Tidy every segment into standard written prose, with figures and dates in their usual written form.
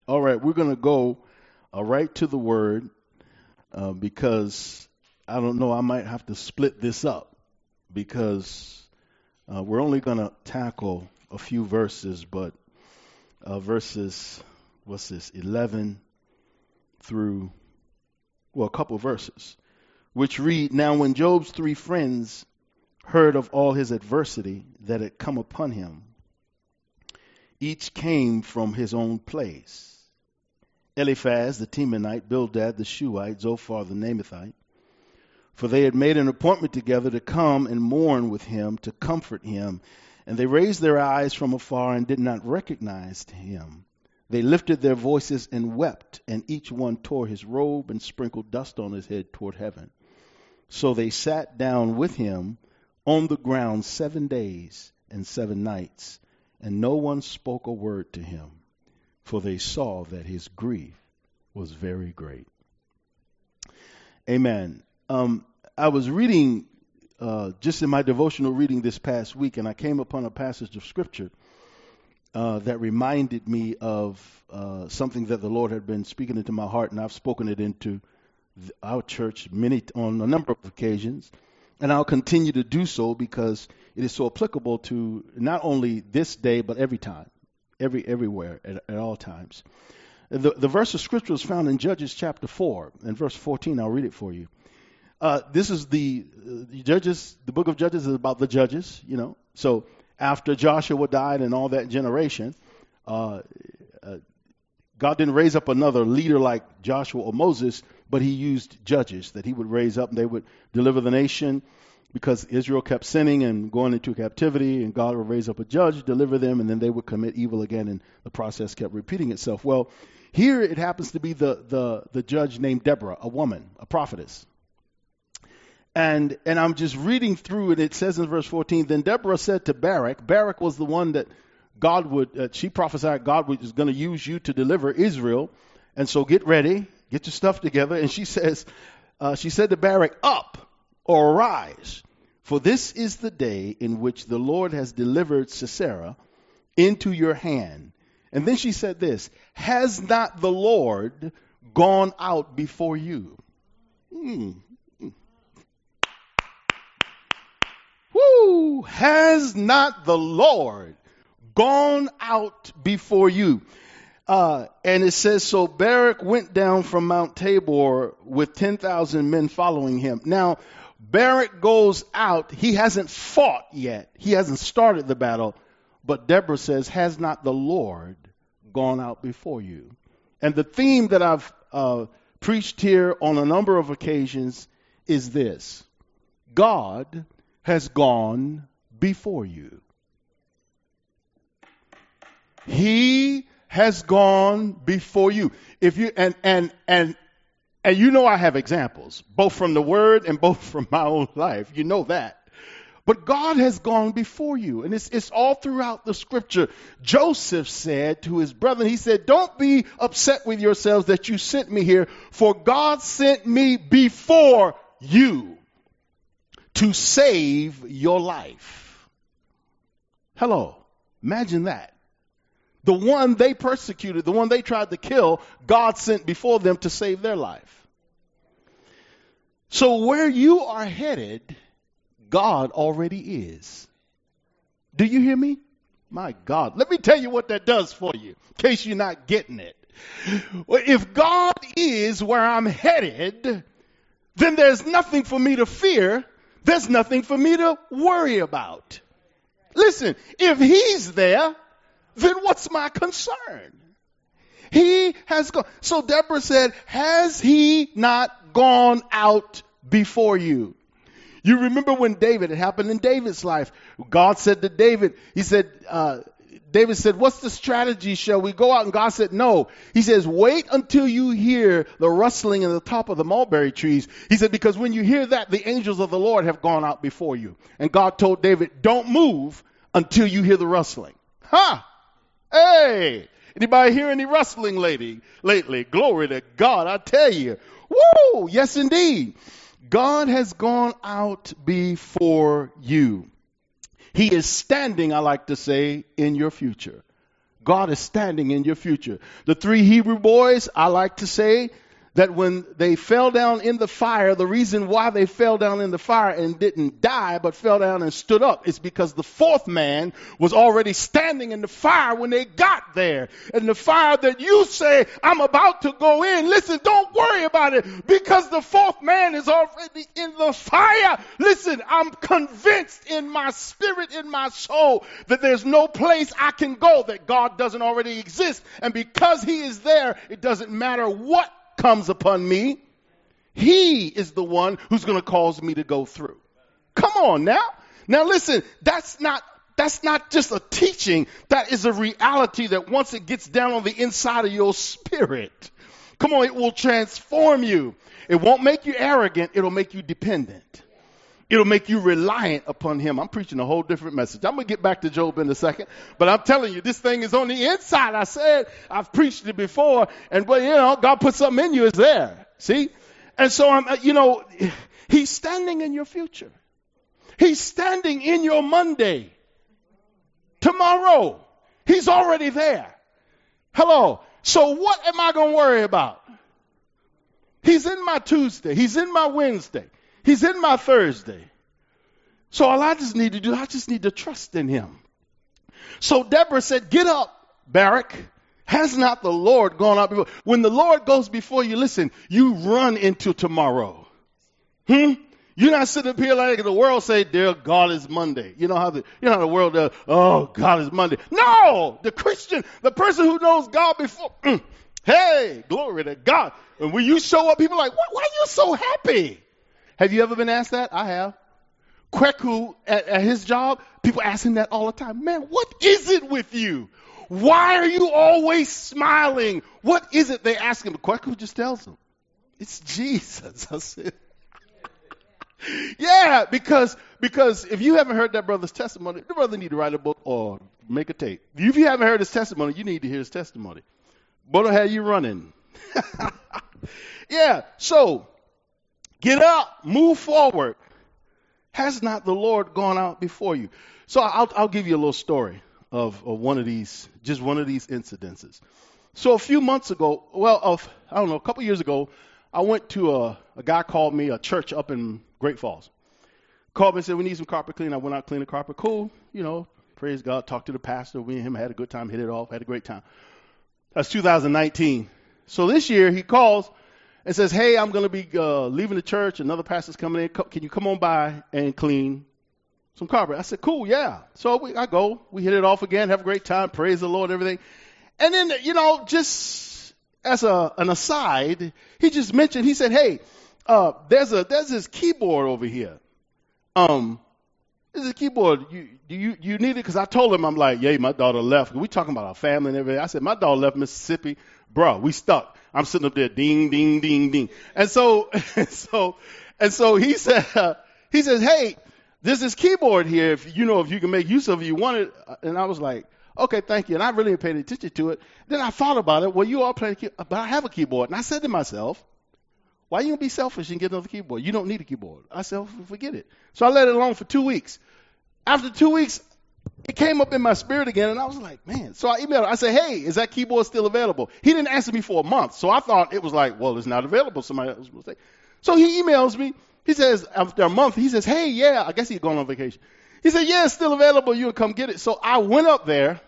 All right, we're going to go right to the word because I don't know, I might have to split this up because we're only going to tackle a few verses, but verses, 11 through, a couple verses, which read, "Now when Job's 3 friends heard of all his adversity that had come upon him, each came from his own place. Eliphaz the Temanite, Bildad the Shuhite, Zophar the Naamathite, for they had made an appointment together to come and mourn with him, to comfort him. And they raised their eyes from afar and did not recognize him. They lifted their voices and wept, and each one tore his robe and sprinkled dust on his head toward heaven. So they sat down with him on the ground 7 days and 7 nights, and no one spoke a word to him, for they saw that his grief was very great." Amen. I was reading, just in my devotional reading this past week, and I came upon a passage of Scripture that reminded me of something that the Lord had been speaking into my heart, and I've spoken it into our church on a number of occasions, and I'll continue to do so because it is so applicable to not only this day, but every time, everywhere, at all times. The verse of Scripture is found in Judges chapter 4 and verse 14. I'll read it for you. This is the Judges. The book of Judges is about the judges, So after Joshua died and all that generation, God didn't raise up another leader like Joshua or Moses, but he used judges that he would raise up, and they would deliver the nation because Israel kept sinning and going into captivity, and God would raise up a judge, deliver them, and then they would commit evil again, and the process kept repeating itself. Well, here it happens to be the judge named Deborah, a woman, a prophetess. And I'm just reading through, and it says in verse 14, "Then Deborah said to Barak," Barak was the one that God would, she prophesied God was going to use you to deliver Israel, and so get ready, get your stuff together. And she said to Barak, "Up or arise, for this is the day in which the Lord has delivered Sisera into your hand." And then she said this, "Has not the Lord gone out before you?" Woo! Has not the Lord gone out before you? And it says, "So Barak went down from Mount Tabor with 10,000 men following him." Now, Barak goes out. He hasn't fought yet. He hasn't started the battle. But Deborah says, "Has not the Lord gone out before you?" And the theme that I've preached here on a number of occasions is this: God has gone before you. He has gone before you. If you and I have examples, both from the Word and both from my own life. You know that. But God has gone before you, and it's all throughout the Scripture. Joseph said to his brother, he said, "Don't be upset with yourselves that you sent me here, for God sent me before you to save your life." Hello. Imagine that. The one they persecuted, the one they tried to kill, God sent before them to save their life. So where you are headed, God already is. Do you hear me? My God. Let me tell you what that does for you, in case you're not getting it. Well, if God is where I'm headed, then there's nothing for me to fear. There's nothing for me to worry about. Listen, if he's there, then what's my concern? He has gone. So Deborah said, "Has he not gone out before you?" You remember when David, it happened in David's life. God said to David, David said, "What's the strategy? Shall we go out?" And God said, "No." He says, "Wait until you hear the rustling in the top of the mulberry trees." He said, "Because when you hear that, the angels of the Lord have gone out before you." And God told David, "Don't move until you hear the rustling." Hey, anybody hear any rustling lately? Glory to God, I tell you. Woo, yes indeed. God has gone out before you. He is standing, I like to say, in your future. God is standing in your future. The 3 Hebrew boys, I like to say that when they fell down in the fire, the reason why they fell down in the fire and didn't die but fell down and stood up is because the 4th man was already standing in the fire when they got there. And the fire that you say, I'm about to go in, listen, don't worry about it because the 4th man is already in the fire. Listen, I'm convinced in my spirit, in my soul, that there's no place I can go that God doesn't already exist. And because he is there, it doesn't matter what comes upon me, he is the one who's going to cause me to go through. Come on now. Now listen, that's not just a teaching. That is a reality that once it gets down on the inside of your spirit, come on, it will transform you. It won't make you arrogant. It'll make you dependent. It'll make you reliant upon him. I'm preaching a whole different message. I'm going to get back to Job in a second. But I'm telling you, this thing is on the inside. I said, I've preached it before. And, God put something in you, it's there. See? And so, he's standing in your future. He's standing in your Monday. Tomorrow. He's already there. Hello. So what am I going to worry about? He's in my Tuesday. He's in my Wednesday. He's in my Thursday. So all I just need to do, I just need to trust in him. So Deborah said, get up, Barak. Has not the Lord gone out before? When the Lord goes before you, listen, you run into tomorrow. You're not sitting up here like the world say, dear God is Monday. You know how the world does, oh, God is Monday. No, the Christian, the person who knows God before, hey, glory to God. And when you show up, people are like, why are you so happy? Have you ever been asked that? I have. Kweku at his job, people ask him that all the time. Man, what is it with you? Why are you always smiling? What is it they ask him? Kweku just tells them. It's Jesus. I said, yeah, because if you haven't heard that brother's testimony, the brother need to write a book or make a tape. If you haven't heard his testimony, you need to hear his testimony. Brother, how you running? Yeah, so get up, move forward. Has not the Lord gone out before you? So I'll give you a little story of one of these incidences. So a few months ago, a couple years ago, I went to a guy called me, a church up in Great Falls. Called me and said, we need some carpet clean. I went out, cleaned the carpet. Cool, praise God. Talked to the pastor. We and him had a good time, hit it off, had a great time. That's 2019. So this year he calls and says, hey, I'm going to be leaving the church. Another pastor's coming in. Can you come on by and clean some carpet? I said, cool, yeah. So I go. We hit it off again, have a great time, praise the Lord, everything. And then, just as an aside, he just mentioned, he said, hey, there's this keyboard over here. There's a keyboard. You need it? Because I told him, I'm like, yeah, my daughter left. We talking about our family and everything. I said, my daughter left Mississippi. Bro, we stuck. I'm sitting up there, ding, ding, ding, ding. And so he said, he says, hey, there's this keyboard here. If you can make use of it, you want it. And I was like, okay, thank you. And I really didn't pay any attention to it. Then I thought about it. Well, you all play keyboard, but I have a keyboard. And I said to myself, why are you going to be selfish and get another keyboard? You don't need a keyboard. I said, forget it. So I let it alone for 2 weeks. After 2 weeks, it came up in my spirit again, and I was like, man. So I emailed him. I said, hey, is that keyboard still available? He didn't answer me for a month. So I thought it was like, well, it's not available. Somebody else will say. So he emails me. He says, after a month, he says, hey, yeah, I guess he's going on vacation. He said, yeah, it's still available. You'll come get it. So I went up there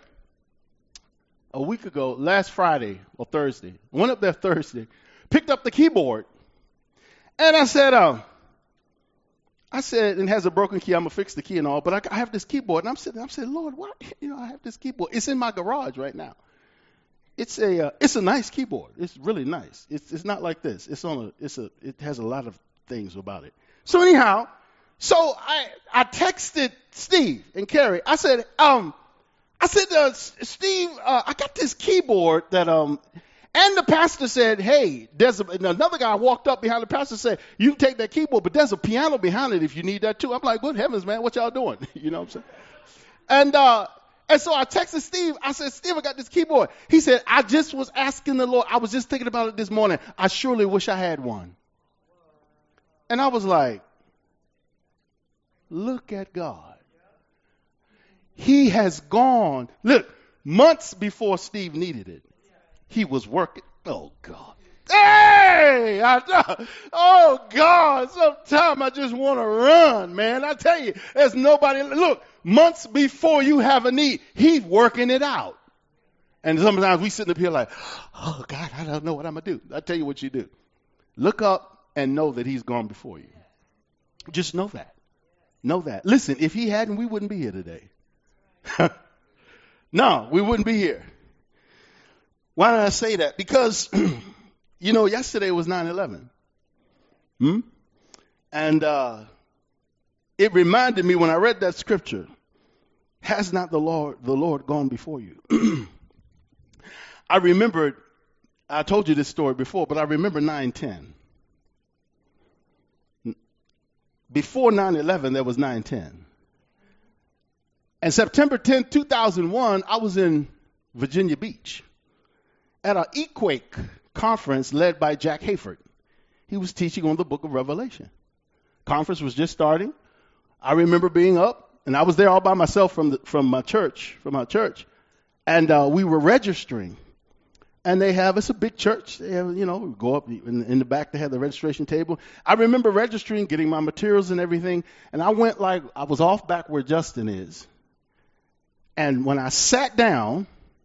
a week ago, last Friday or Thursday. Went up there Thursday, picked up the keyboard, and I said, and it has a broken key. I'm going to fix the key and all, but I have this keyboard. And I'm saying, Lord, why, I have this keyboard. It's in my garage right now. It's a nice keyboard. It's really nice. It's not like this. It has a lot of things about it. So anyhow, I texted Steve and Carrie. I said, Steve, I got this keyboard that, and the pastor said, hey, another guy walked up behind the pastor and said, you can take that keyboard, but there's a piano behind it if you need that too. I'm like, good heavens, man, what y'all doing? You know what I'm saying? And so I texted Steve. I said, Steve, I got this keyboard. He said, I just was asking the Lord. I was just thinking about it this morning. I surely wish I had one. And I was like, look at God. He has gone. Look, Months before Steve needed it, he was working. Oh, God. Hey! Oh, God. Sometimes I just want to run, man. I tell you, there's nobody. Look, months before you have a need, he's working it out. And sometimes we sit up here like, oh, God, I don't know what I'm going to do. I tell you what you do. Look up and know that he's gone before you. Just know that. Know that. Listen, if he hadn't, we wouldn't be here today. No, we wouldn't be here. Why did I say that? Because, yesterday was 9/11. And it reminded me when I read that scripture, has not the Lord gone before you? I remembered, I told you this story before, but I remember 9/10. Before 9/11, there was 9/10. And September 10th, 2001, I was in Virginia Beach at an Equake conference led by Jack Hayford. He was teaching on the book of Revelation. Conference was just starting. I remember being up, and I was there all by myself from our church, and we were registering. And it's a big church. They have, we go up in the back. They have the registration table. I remember registering, getting my materials and everything. And I went I was off back where Justin is. And when I sat down,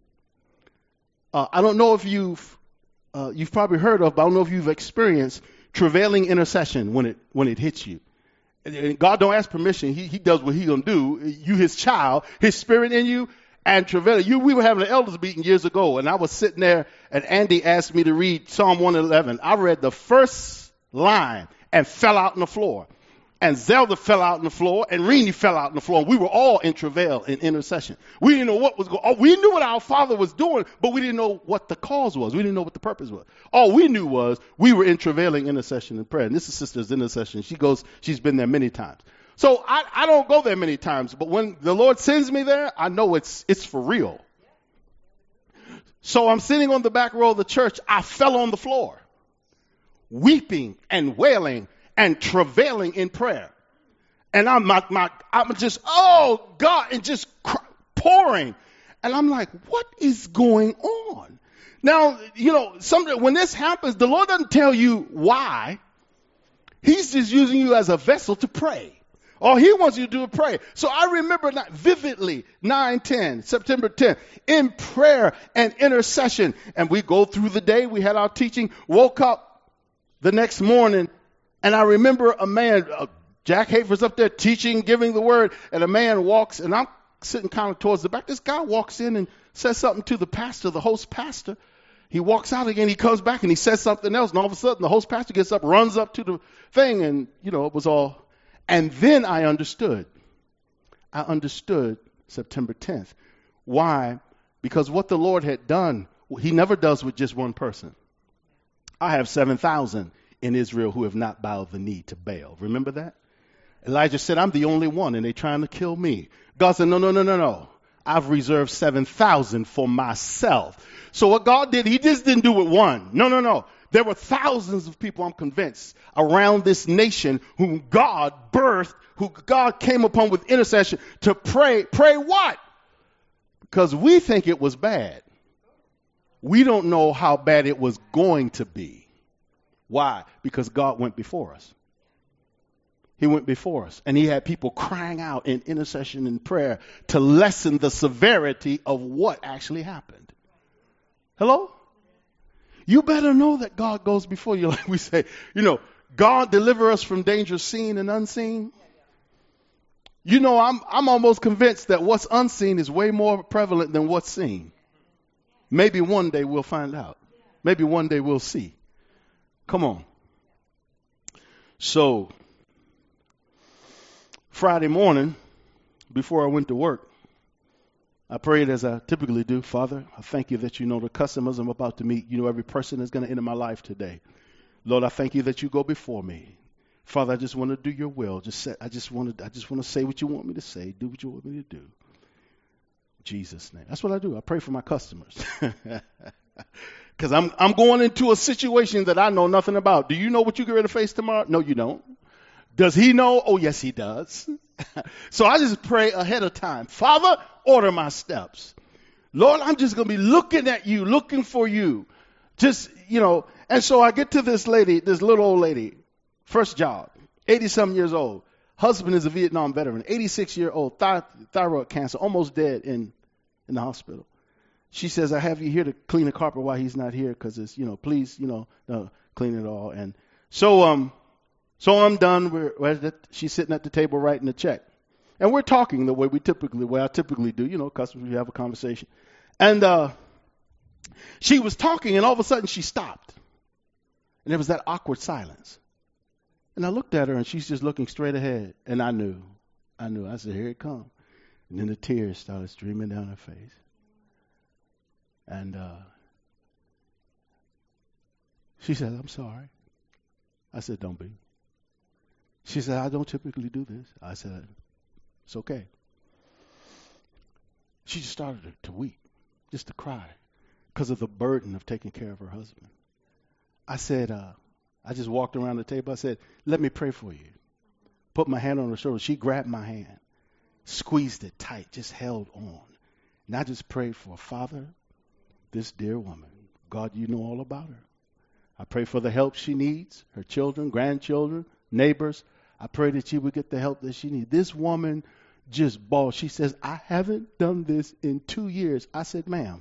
I don't know if you've probably heard of, but I don't know if you've experienced travailing intercession when it hits you. And God don't ask permission. He does what He's gonna do. You, His child, His Spirit in you. And travailing. We were having an elders meeting years ago, and I was sitting there, and Andy asked me to read Psalm 111. I read the first line and fell out on the floor. And Zelda fell out on the floor, and Renee fell out on the floor. We were all in travail in intercession. We didn't know what was going on. We knew what our Father was doing, but we didn't know what the cause was. We didn't know what the purpose was. All we knew was we were in travailing intercession and prayer. And this is Sister's intercession. She's been there many times. So I don't go there many times, but when the Lord sends me there, I know it's for real. So I'm sitting on the back row of the church. I fell on the floor, weeping and wailing and travailing in prayer. And I'm just, oh God, and just pouring. And I'm like, what is going on? Now, when this happens, the Lord doesn't tell you why. He's just using you as a vessel to pray. All He wants you to do is pray. So I remember vividly 9/10, September 10th, in prayer and intercession. And we go through the day. We had our teaching, woke up the next morning, and I remember a man, Jack Hayford's up there teaching, giving the word, and a man walks, and I'm sitting kind of towards the back. This guy walks in and says something to the pastor, the host pastor. He walks out again. He comes back, and he says something else. And all of a sudden, the host pastor gets up, runs up to the thing, and, it was all. And then I understood. I understood September 10th. Why? Because what the Lord had done, He never does with just one person. I have 7,000 in Israel who have not bowed the knee to Baal. Remember that? Elijah said, I'm the only one, and they're trying to kill me. God said, no. I've reserved 7,000 for myself. So what God did, He just didn't do it one. No. There were thousands of people, I'm convinced, around this nation whom God birthed, who God came upon with intercession to pray. Pray what? Because we think it was bad. We don't know how bad it was going to be. Why? Because God went before us. He went before us, and He had people crying out in intercession and prayer to lessen the severity of what actually happened. Hello? You better know that God goes before you. Like we say, God deliver us from danger seen and unseen. I'm almost convinced that what's unseen is way more prevalent than what's seen. Maybe one day we'll find out. Maybe one day we'll see. Come on. So, Friday morning, before I went to work, I prayed as I typically do. Father, I thank you that you know the customers I'm about to meet. You know every person that's going to enter my life today. Lord, I thank you that you go before me. Father, I just want to do your will. I just want to say what you want me to say, do what you want me to do. In Jesus' name. That's what I do. I pray for my customers. Because I'm going into a situation that I know nothing about. Do you know what you get ready to face tomorrow? No, you don't. Does He know? Oh, yes, He does. So I just pray ahead of time. Father, order my steps. Lord, I'm just going to be looking at you, looking for you. Just, and so I get to this lady, this little old lady, first job, 80-something years old. Husband is a Vietnam veteran, 86-year-old, thyroid cancer, almost dead in the hospital. She says, I have you here to clean the carpet while he's not here because it's, please, clean it all. And so I'm done. She's sitting at the table writing a check. And we're talking the way I typically do, customers, we have a conversation. And she was talking, and all of a sudden she stopped. And there was that awkward silence. And I looked at her, and she's just looking straight ahead. And I knew. I said, here it comes. And then the tears started streaming down her face. And she said, I'm sorry. I said, don't be. She said, I don't typically do this. I said, it's okay. She just started to weep, just to cry, because of the burden of taking care of her husband. I said, I just walked around the table. I said, let me pray for you. Put my hand on her shoulder. She grabbed my hand, squeezed it tight, just held on. And I just prayed for, Father, this dear woman. God, you know all about her. I pray for the help she needs, her children, grandchildren, neighbors. I pray that she would get the help that she needs. This woman just bawled. She says, I haven't done this in 2 years. I said, ma'am,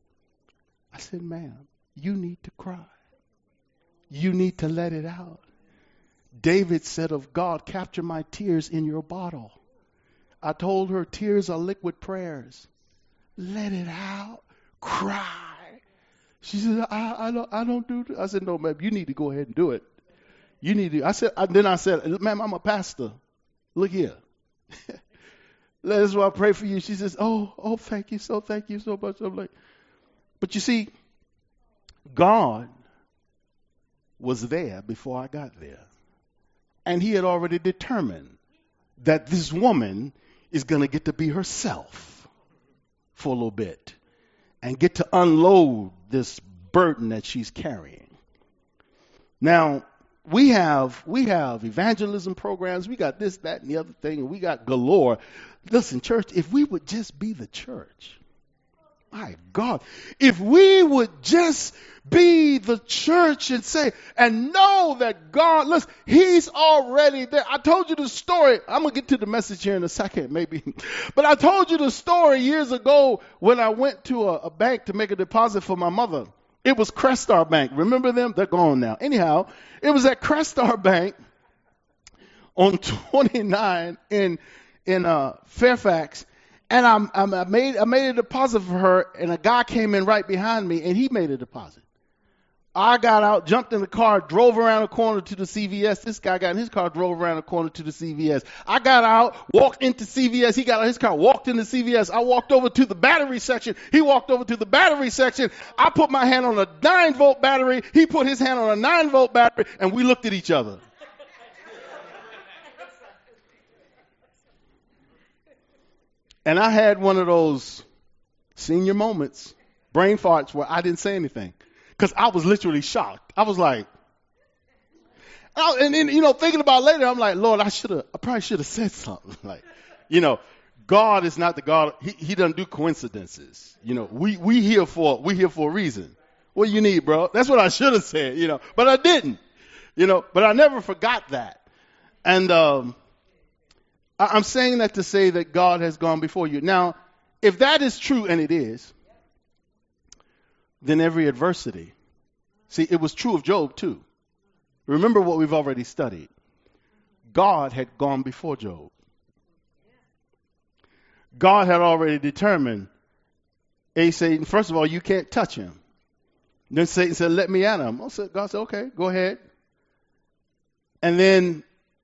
you need to cry. You need to let it out. David said of God, capture my tears in your bottle. I told her tears are liquid prayers. Let it out. Cry. She said, I don't do that. I said, no, ma'am, you need to go ahead and do it. You need to. I said, ma'am, I'm a pastor. Look here. That's why I pray for you. She says, oh, thank you so much. I'm like, but you see, God was there before I got there. And he had already determined that this woman is going to get to be herself for a little bit and get to unload this burden that she's carrying. Now, we have evangelism programs. We got this, that, and the other thing, and we got galore. Listen, church, if we would just be the church, my God, if we would just be the church and say, and know that God, listen, he's already there. I told you the story. I'm going to get to the message here in a second, maybe. But I told you the story years ago when I went to a bank to make a deposit for my mother. It was Crestar Bank. Remember them? They're gone now. Anyhow, it was at Crestar Bank on 29 in Fairfax. And I made a deposit for her, and a guy came in right behind me, and he made a deposit. I got out, jumped in the car, drove around the corner to the CVS. This guy got in his car, drove around the corner to the CVS. I got out, walked into CVS. He got out of his car, walked into CVS. I walked over to the battery section. He walked over to the battery section. I put my hand on a 9-volt battery. He put his hand on a 9-volt battery, and we looked at each other. And I had one of those senior moments, brain farts, where I didn't say anything because I was literally shocked. I was like, and then, thinking about it later, I'm like, Lord, I probably should have said something. Like, God is not the God. He doesn't do coincidences. We here for a reason. What do you need, bro? That's what I should have said, but I didn't, but I never forgot that. And, I'm saying that to say that God has gone before you. Now, if that is true, and it is, then every adversity. See, it was true of Job too. Remember what we've already studied. God had gone before Job. God had already determined, hey, Satan, first of all, you can't touch him. Then Satan said, let me at him. God said, okay, go ahead. And then,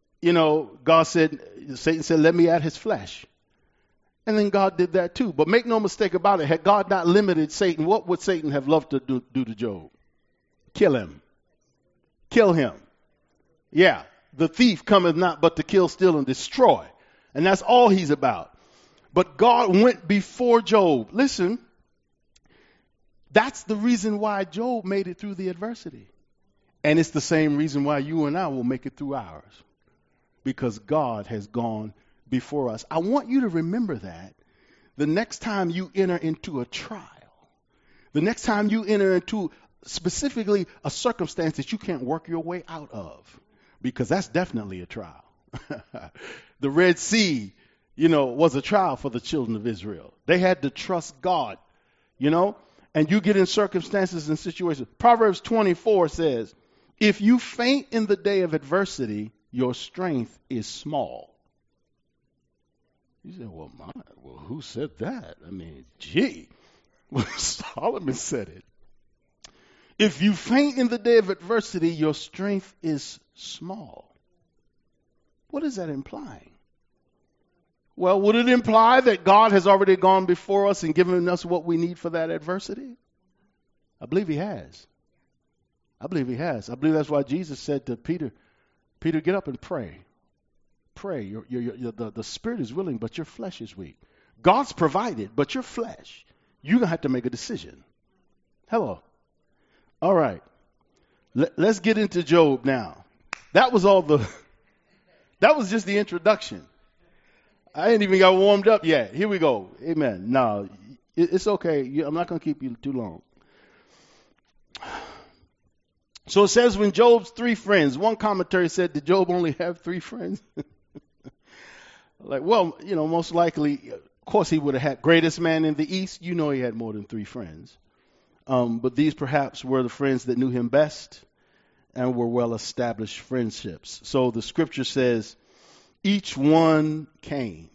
Satan said, let me at his flesh. And then God did that too. But make no mistake about it. Had God not limited Satan, what would Satan have loved to do to Job? Kill him. Kill him. Yeah. The thief cometh not but to kill, steal, and destroy. And that's all he's about. But God went before Job. Listen, that's the reason why Job made it through the adversity. And it's the same reason why you and I will make it through ours. Because God has gone before us. I want you to remember the next time you enter into a trial, the next time you enter into specifically a circumstance that you can't work your way out of, because that's definitely a trial. The Red Sea, was a trial for the children of Israel. They had to trust God, and you get in circumstances and situations. Proverbs 24 says, if you faint in the day of adversity, your strength is small. You say, well, who said that? I mean, gee, Solomon said it. If you faint in the day of adversity, your strength is small. What is that implying? Well, would it imply that God has already gone before us and given us what we need for that adversity? I believe he has. I believe that's why Jesus said to Peter, get up and pray. Pray. The spirit is willing, but your flesh is weak. God's provided, but your flesh, you're going to have to make a decision. Hello. All right. Let's get into Job now. That was just the introduction. I ain't even got warmed up yet. Here we go. Amen. No, it's okay. I'm not going to keep you too long. So it says when Job's 3 friends, one commentary said, did Job only have 3 friends? Most likely, of course he would have had greatest man in the East. He had more than 3 friends. But these perhaps were the friends that knew him best and were well-established friendships. So the scripture says, each one came.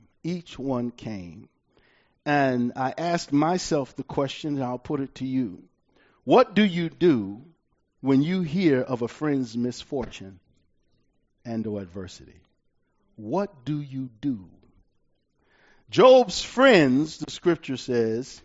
And I asked myself the question, and I'll put it to you. What do you do when you hear of a friend's misfortune and or adversity? What do you do? Job's friends, the scripture says,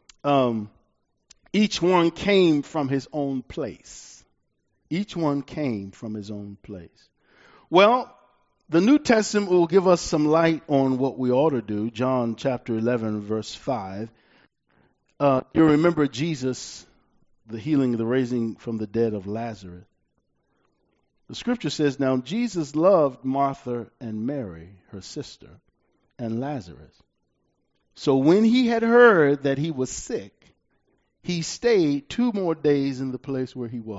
each one came from his own place. Each one came from his own place. Well, the New Testament will give us some light on what we ought to do. John chapter 11, verse 5. You remember Jesus, the healing, the raising from the dead of Lazarus. The scripture says, now Jesus loved Martha and Mary, her sister, and Lazarus. So when he had heard that he was sick, he stayed 2 more days in the place where he was.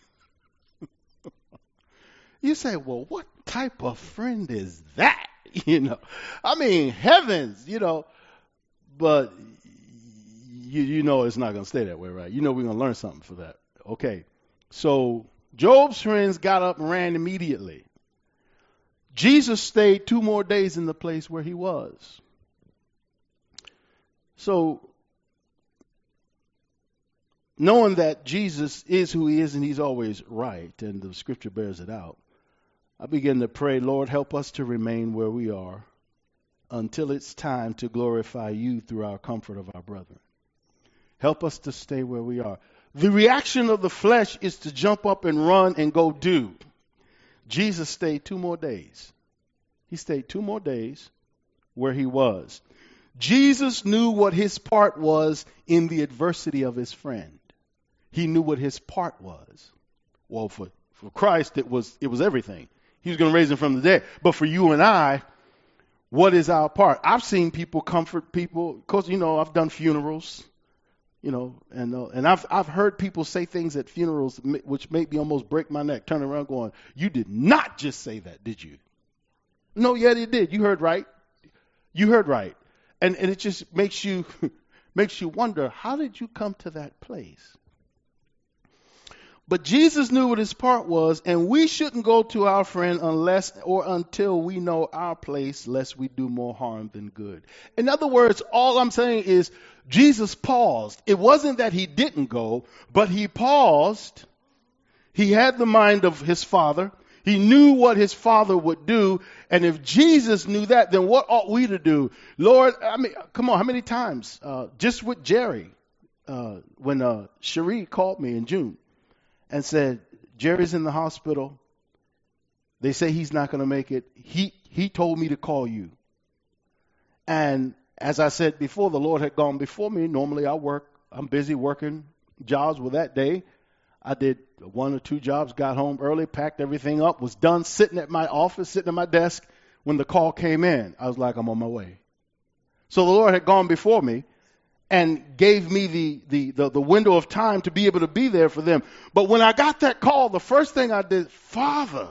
You say, well, what type of friend is that? I mean, heavens, but it's not going to stay that way, right? We're going to learn something for that. Okay. So Job's friends got up and ran immediately. Jesus stayed 2 more days in the place where he was. So, knowing that Jesus is who he is and he's always right, and the scripture bears it out, I begin to pray, Lord, help us to remain where we are until it's time to glorify you through our comfort of our brethren. Help us to stay where we are. The reaction of the flesh is to jump up and run and go do. Jesus stayed 2 more days. He stayed 2 more days where he was. Jesus knew what his part was in the adversity of his friend. He knew what his part was. Well, for Christ, it was everything. He was going to raise him from the dead. But for you and I, what is our part? I've seen people comfort people. Because, I've done funerals, and I've heard people say things at funerals which make me almost break my neck, turn around going, you did not just say that, did you? No, yeah, they did. You heard right. And it just makes you wonder, how did you come to that place? But Jesus knew what his part was, and we shouldn't go to our friend unless or until we know our place, lest we do more harm than good. In other words, all I'm saying is Jesus paused. It wasn't that he didn't go, but he paused. He had the mind of his Father. He knew what his Father would do. And if Jesus knew that, then what ought we to do? Lord, come on, how many times? Just with Jerry, when Cherie called me in June and said, Jerry's in the hospital. They say he's not going to make it. He told me to call you. And as I said before, the Lord had gone before me. Normally I'm busy working jobs. Well, that day I did 1 or 2 jobs, got home early, packed everything up, was done sitting at my office, sitting at my desk when the call came in. I was like, I'm on my way. So the Lord had gone before me and gave me the window of time to be able to be there for them. But when I got that call, the first thing I did, Father,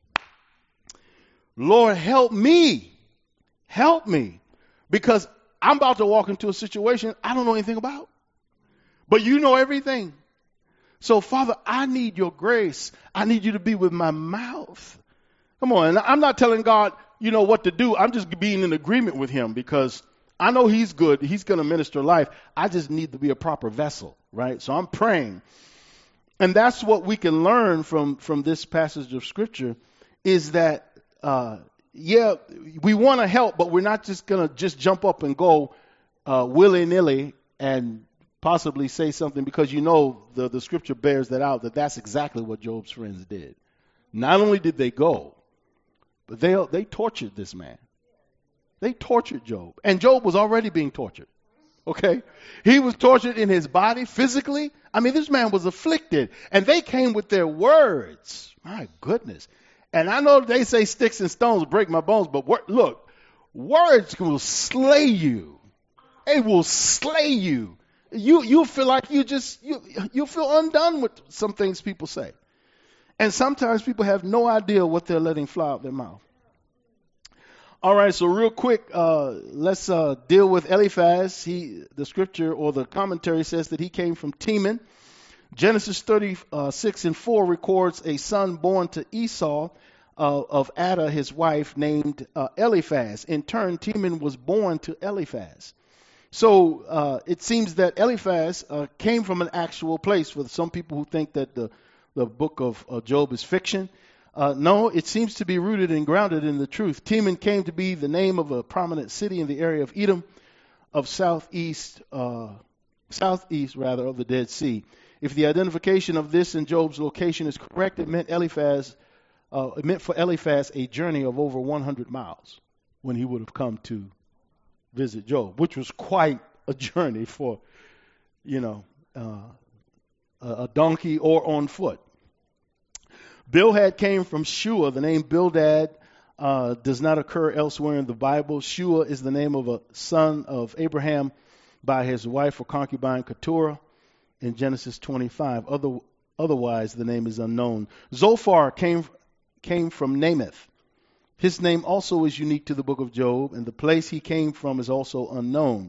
Lord, help me. Help me. Because I'm about to walk into a situation I don't know anything about. But you know everything. So, Father, I need your grace. I need you to be with my mouth. Come on. And I'm not telling God, what to do. I'm just being in agreement with him because I know he's good. He's going to minister life. I just need to be a proper vessel, right? So I'm praying. And that's what we can learn from this passage of Scripture is that, we want to help, but we're not just going to just jump up and go willy-nilly and possibly say something because the Scripture bears that out, that's exactly what Job's friends did. Not only did they go, but they tortured this man. They tortured Job. And Job was already being tortured. Okay? He was tortured in his body, physically. I mean, this man was afflicted. And they came with their words. My goodness. And I know they say sticks and stones break my bones, but look, words will slay you. It will slay you. You feel like you feel undone with some things people say. And sometimes people have no idea what they're letting fly out their mouth. All right, so real quick, let's deal with Eliphaz. The scripture or the commentary says that he came from Teman. Genesis 36:4 records a son born to Esau of Ada, his wife, named Eliphaz. In turn, Teman was born to Eliphaz. So it seems that Eliphaz came from an actual place. For some people who think that the book of Job is fiction, no, it seems to be rooted and grounded in the truth. Teman came to be the name of a prominent city in the area of Edom, of southeast of the Dead Sea. If the identification of this in Job's location is correct, it meant for Eliphaz a journey of over 100 miles when he would have come to visit Job, which was quite a journey for, a donkey or on foot. Bildad came from Shua. The name Bildad does not occur elsewhere in the Bible. Shua is the name of a son of Abraham by his wife or concubine Keturah in Genesis 25. Otherwise, the name is unknown. Zophar came from Namath. His name also is unique to the book of Job, and the place he came from is also unknown.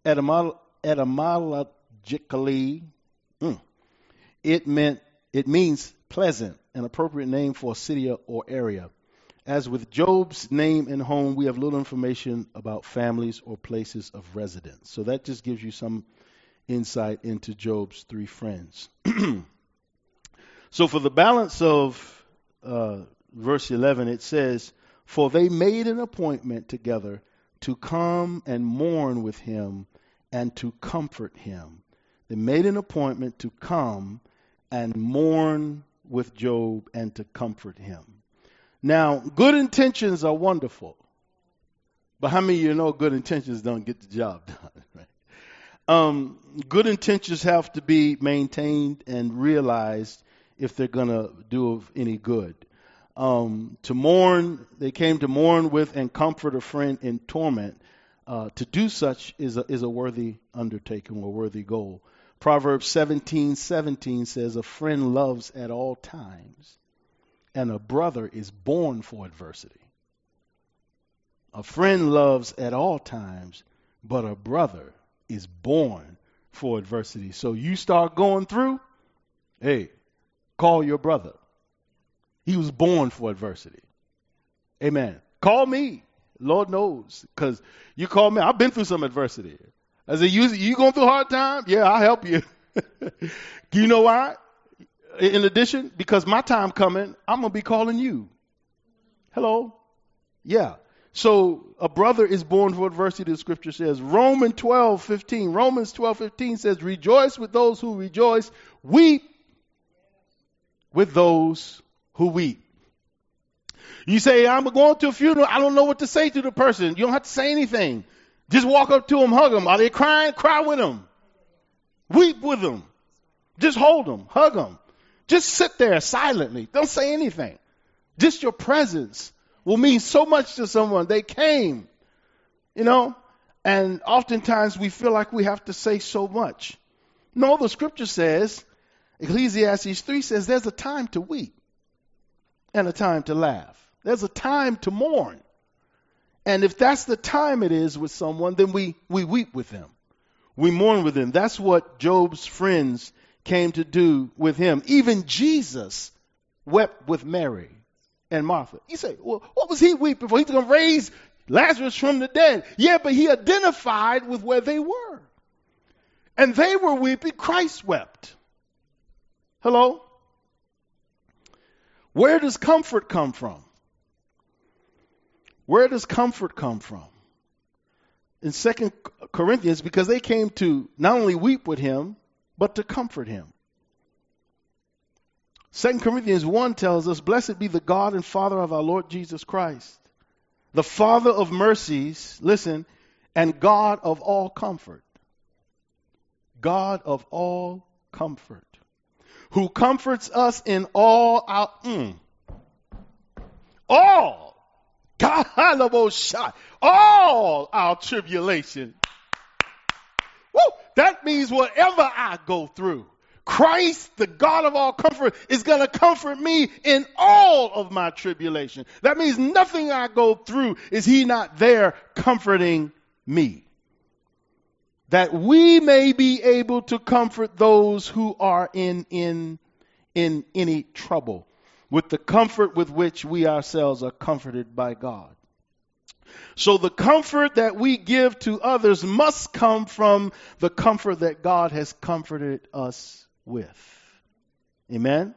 Etymologically, it means pleasant, an appropriate name for a city or area. As with Job's name and home, we have little information about families or places of residence. So that just gives you some insight into Job's three friends. So for the balance of verse 11, it says, "For they made an appointment together to come and mourn with him and to comfort him." They made an appointment to come and mourn with Job and to comfort him. Now, good intentions are wonderful. But how many of you know good intentions don't get the job done? Right? Good intentions have to be maintained and realized if they're going to do any good. To mourn, they came to mourn with and comfort a friend in torment. To do such is a worthy undertaking or worthy goal. Proverbs 17:17 says, "A friend loves at all times, and a brother is born for adversity." A friend loves at all times, but a brother is born for adversity. So you start going through, hey, call your brother. He was born for adversity. Amen. Call me. Lord knows, because you call me. I've been through some adversity. I said, you going through a hard time? Yeah, I'll help you. Do you know why? In addition, because my time coming, I'm going to be calling you. Hello? Yeah. So a brother is born for adversity, the scripture says. Romans 12:15 says, "Rejoice with those who rejoice, weep with those who weep." You say, "I'm going to a funeral. I don't know what to say to the person." You don't have to say anything. Just walk up to them, hug them. Are they crying? Cry with them. Weep with them. Just hold them, hug them. Just sit there silently. Don't say anything. Just your presence will mean so much to someone. They came, And oftentimes we feel like we have to say so much. No, the scripture says, Ecclesiastes 3 says, there's a time to weep and a time to laugh. There's a time to mourn. And if that's the time it is with someone, then we weep with them. We mourn with them. That's what Job's friends came to do with him. Even Jesus wept with Mary and Martha. You say, well, what was he weeping for? He's going to raise Lazarus from the dead. Yeah, but he identified with where they were. And they were weeping. Christ wept. Hello? Where does comfort come from? Where does comfort come from? In 2 Corinthians, because they came to not only weep with him, but to comfort him. 2 Corinthians 1 tells us, blessed be the God and Father of our Lord Jesus Christ, the Father of mercies, listen, and God of all comfort. God of all comfort, who comforts us in all our, all our tribulation. Woo! That means whatever I go through, Christ, the God of all comfort, is going to comfort me in all of my tribulation. That means nothing I go through is he not there comforting me. That we may be able to comfort those who are in any trouble with the comfort with which we ourselves are comforted by God. So the comfort that we give to others must come from the comfort that God has comforted us with. Amen?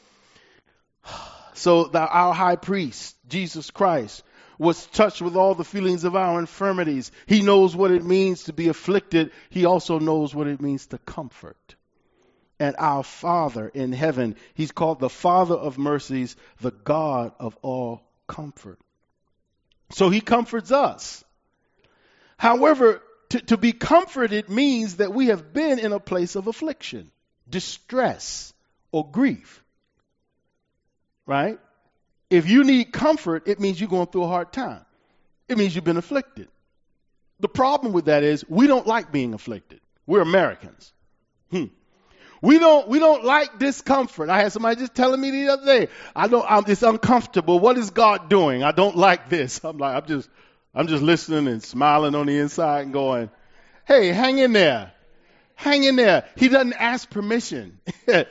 So our high priest, Jesus Christ, was touched with all the feelings of our infirmities. He knows what it means to be afflicted. He also knows what it means to comfort. And our Father in heaven, he's called the Father of mercies, the God of all comfort. So he comforts us. However, to be comforted means that we have been in a place of affliction, distress, or grief. Right? If you need comfort, it means you're going through a hard time. It means you've been afflicted. The problem with that is we don't like being afflicted. We're Americans. We don't like discomfort. I had somebody just telling me the other day, it's uncomfortable. What is God doing? I don't like this. I'm just listening and smiling on the inside and going, hey, hang in there. Hang in there. He doesn't ask permission.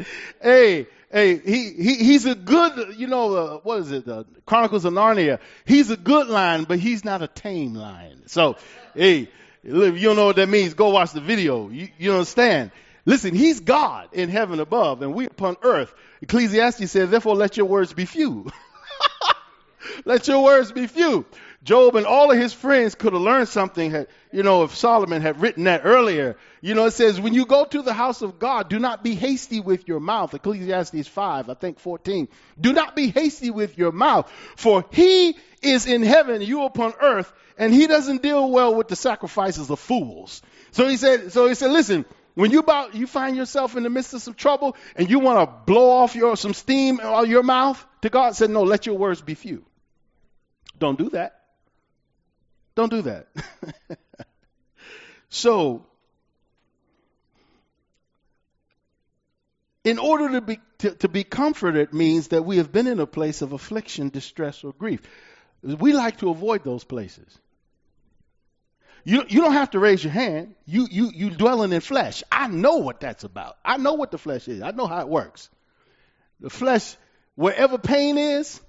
He's a good, what is it? Chronicles of Narnia. He's a good lion, but he's not a tame lion. So, if you don't know what that means, go watch the video. You understand? Listen, he's God in heaven above, and we upon earth. Ecclesiastes says, therefore let your words be few. Let your words be few. Job and all of his friends could have learned something, if Solomon had written that earlier. It says, when you go to the house of God, do not be hasty with your mouth. Ecclesiastes 5, 14. Do not be hasty with your mouth, for he is in heaven, you upon earth, and he doesn't deal well with the sacrifices of fools. So he said, listen, when you find yourself in the midst of some trouble and you want to blow off some steam out of your mouth to God, said, no, let your words be few. Don't do that. Don't do that. So, in order to be comforted means that we have been in a place of affliction, distress, or grief. We like to avoid those places. You don't have to raise your hand. You dwelling in flesh. I know what that's about. I know what the flesh is. I know how it works. The flesh, wherever pain is,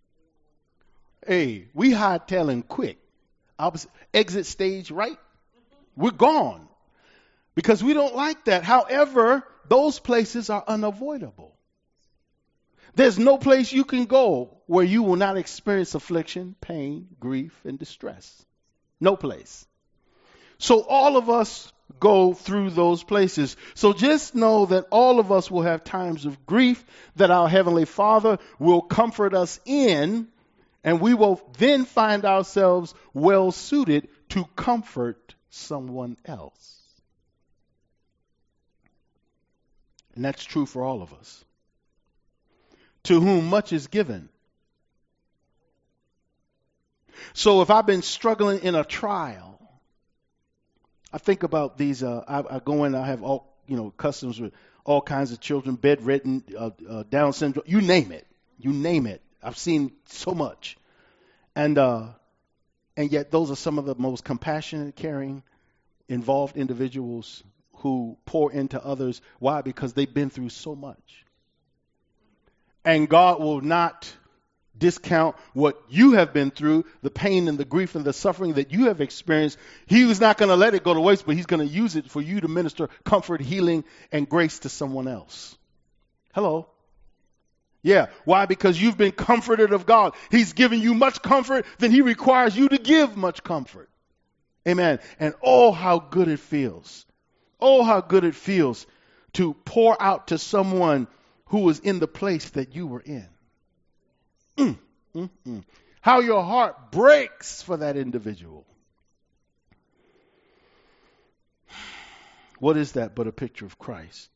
we hightailing quick. Exit stage right. We're gone. Because we don't like that. However, those places are unavoidable. There's no place you can go where you will not experience affliction, pain, grief, and distress. No place. So all of us go through those places. So just know that all of us will have times of grief that our Heavenly Father will comfort us in, and we will then find ourselves well suited to comfort someone else. And that's true for all of us. To whom much is given. So if I've been struggling in a trial, I think about these. I go in. I have all customers with all kinds of children, bedridden, Down syndrome. You name it. You name it. I've seen so much, and yet those are some of the most compassionate, caring, involved individuals who pour into others. Why? Because they've been through so much, and God will not discount what you have been through, the pain and the grief and the suffering that you have experienced. He was not going to let it go to waste, but he's going to use it for you to minister comfort, healing, and grace to someone else. Hello? Yeah. Why? Because you've been comforted of God. He's given you much comfort, then he requires you to give much comfort. Amen. And oh, how good it feels. Oh, how good it feels to pour out to someone who was in the place that you were in. How your heart breaks for that individual. What is that but a picture of Christ?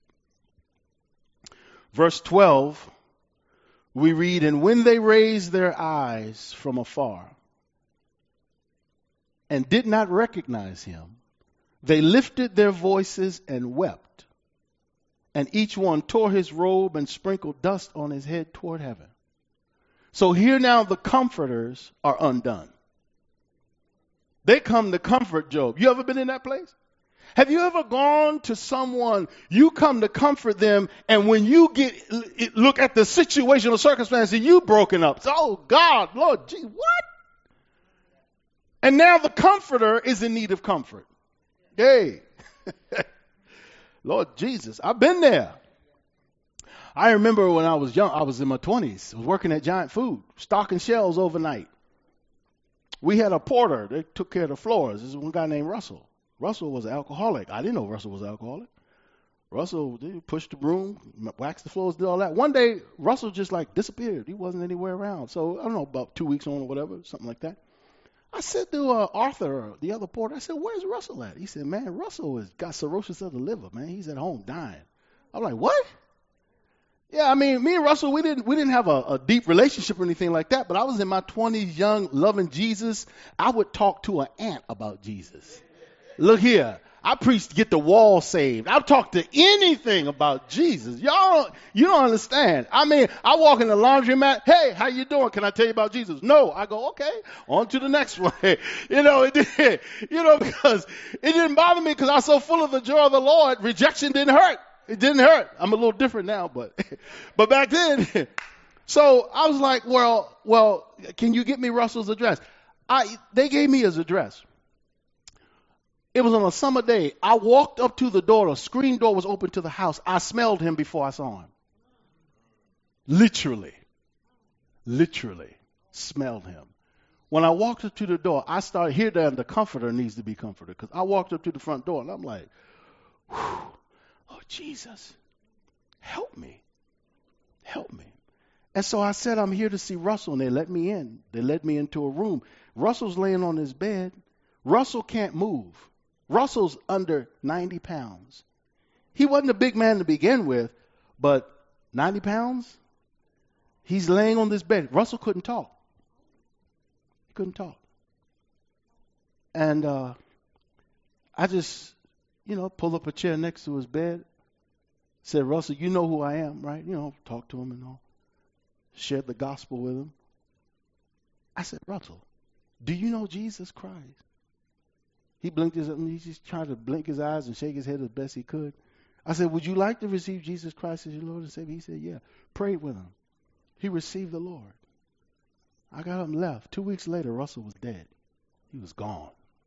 Verse 12, we read, and when they raised their eyes from afar and did not recognize him, they lifted their voices and wept, and each one tore his robe and sprinkled dust on his head toward heaven. So here now the comforters are undone. They come to comfort Job. You ever been in that place? Have you ever gone to someone, you come to comfort them, and when you look at the situation or circumstance, and you broken up. So, oh God, Lord, gee, what? And now the comforter is in need of comfort. Hey, Lord Jesus, I've been there. I remember when I was young, I was in my 20s. I was working at Giant Food, stocking shelves overnight. We had a porter. They took care of the floors. This is one guy named Russell. Russell was an alcoholic. I didn't know Russell was an alcoholic. Russell pushed the broom, waxed the floors, did all that. One day, Russell just disappeared. He wasn't anywhere around. So, I don't know, about 2 weeks on or whatever, something like that. I said to Arthur, the other porter, I said, where's Russell at? He said, man, Russell has got cirrhosis of the liver, man. He's at home dying. I'm like, what? Yeah, I mean, me and Russell, we didn't have a deep relationship or anything like that, but I was in my 20s, young, loving Jesus. I would talk to an ant about Jesus. Look here, I preached to get the wall saved. I'll talk to anything about Jesus. You don't understand. I mean, I walk in the laundromat, hey, how you doing? Can I tell you about Jesus? No. I go, okay, on to the next one. Because it didn't bother me because I was so full of the joy of the Lord, rejection didn't hurt. It didn't hurt. I'm a little different now, but back then. So I was like, well, can you get me Russell's address? They gave me his address. It was on a summer day. I walked up to the door. The screen door was open to the house. I smelled him before I saw him. Literally smelled him. When I walked up to the door, I started here. The comforter needs to be comforted because I walked up to the front door and I'm like, whew. Oh, Jesus, help me. And so I said, I'm here to see Russell, and they let me in. They led me into a room. Russell's laying on his bed. Russell can't move. Russell's under 90 pounds. He wasn't a big man to begin with, but 90 pounds? He's laying on this bed. Russell couldn't talk. He couldn't talk. And I just pull up a chair next to his bed. Said, Russell, you know who I am, right? Talk to him and all. Shared the gospel with him. I said, Russell, do you know Jesus Christ? He blinked he just tried to blink his eyes and shake his head as best he could. I said, would you like to receive Jesus Christ as your Lord and Savior? He said, yeah. Prayed with him. He received the Lord. I got up and left. 2 weeks later, Russell was dead. He was gone.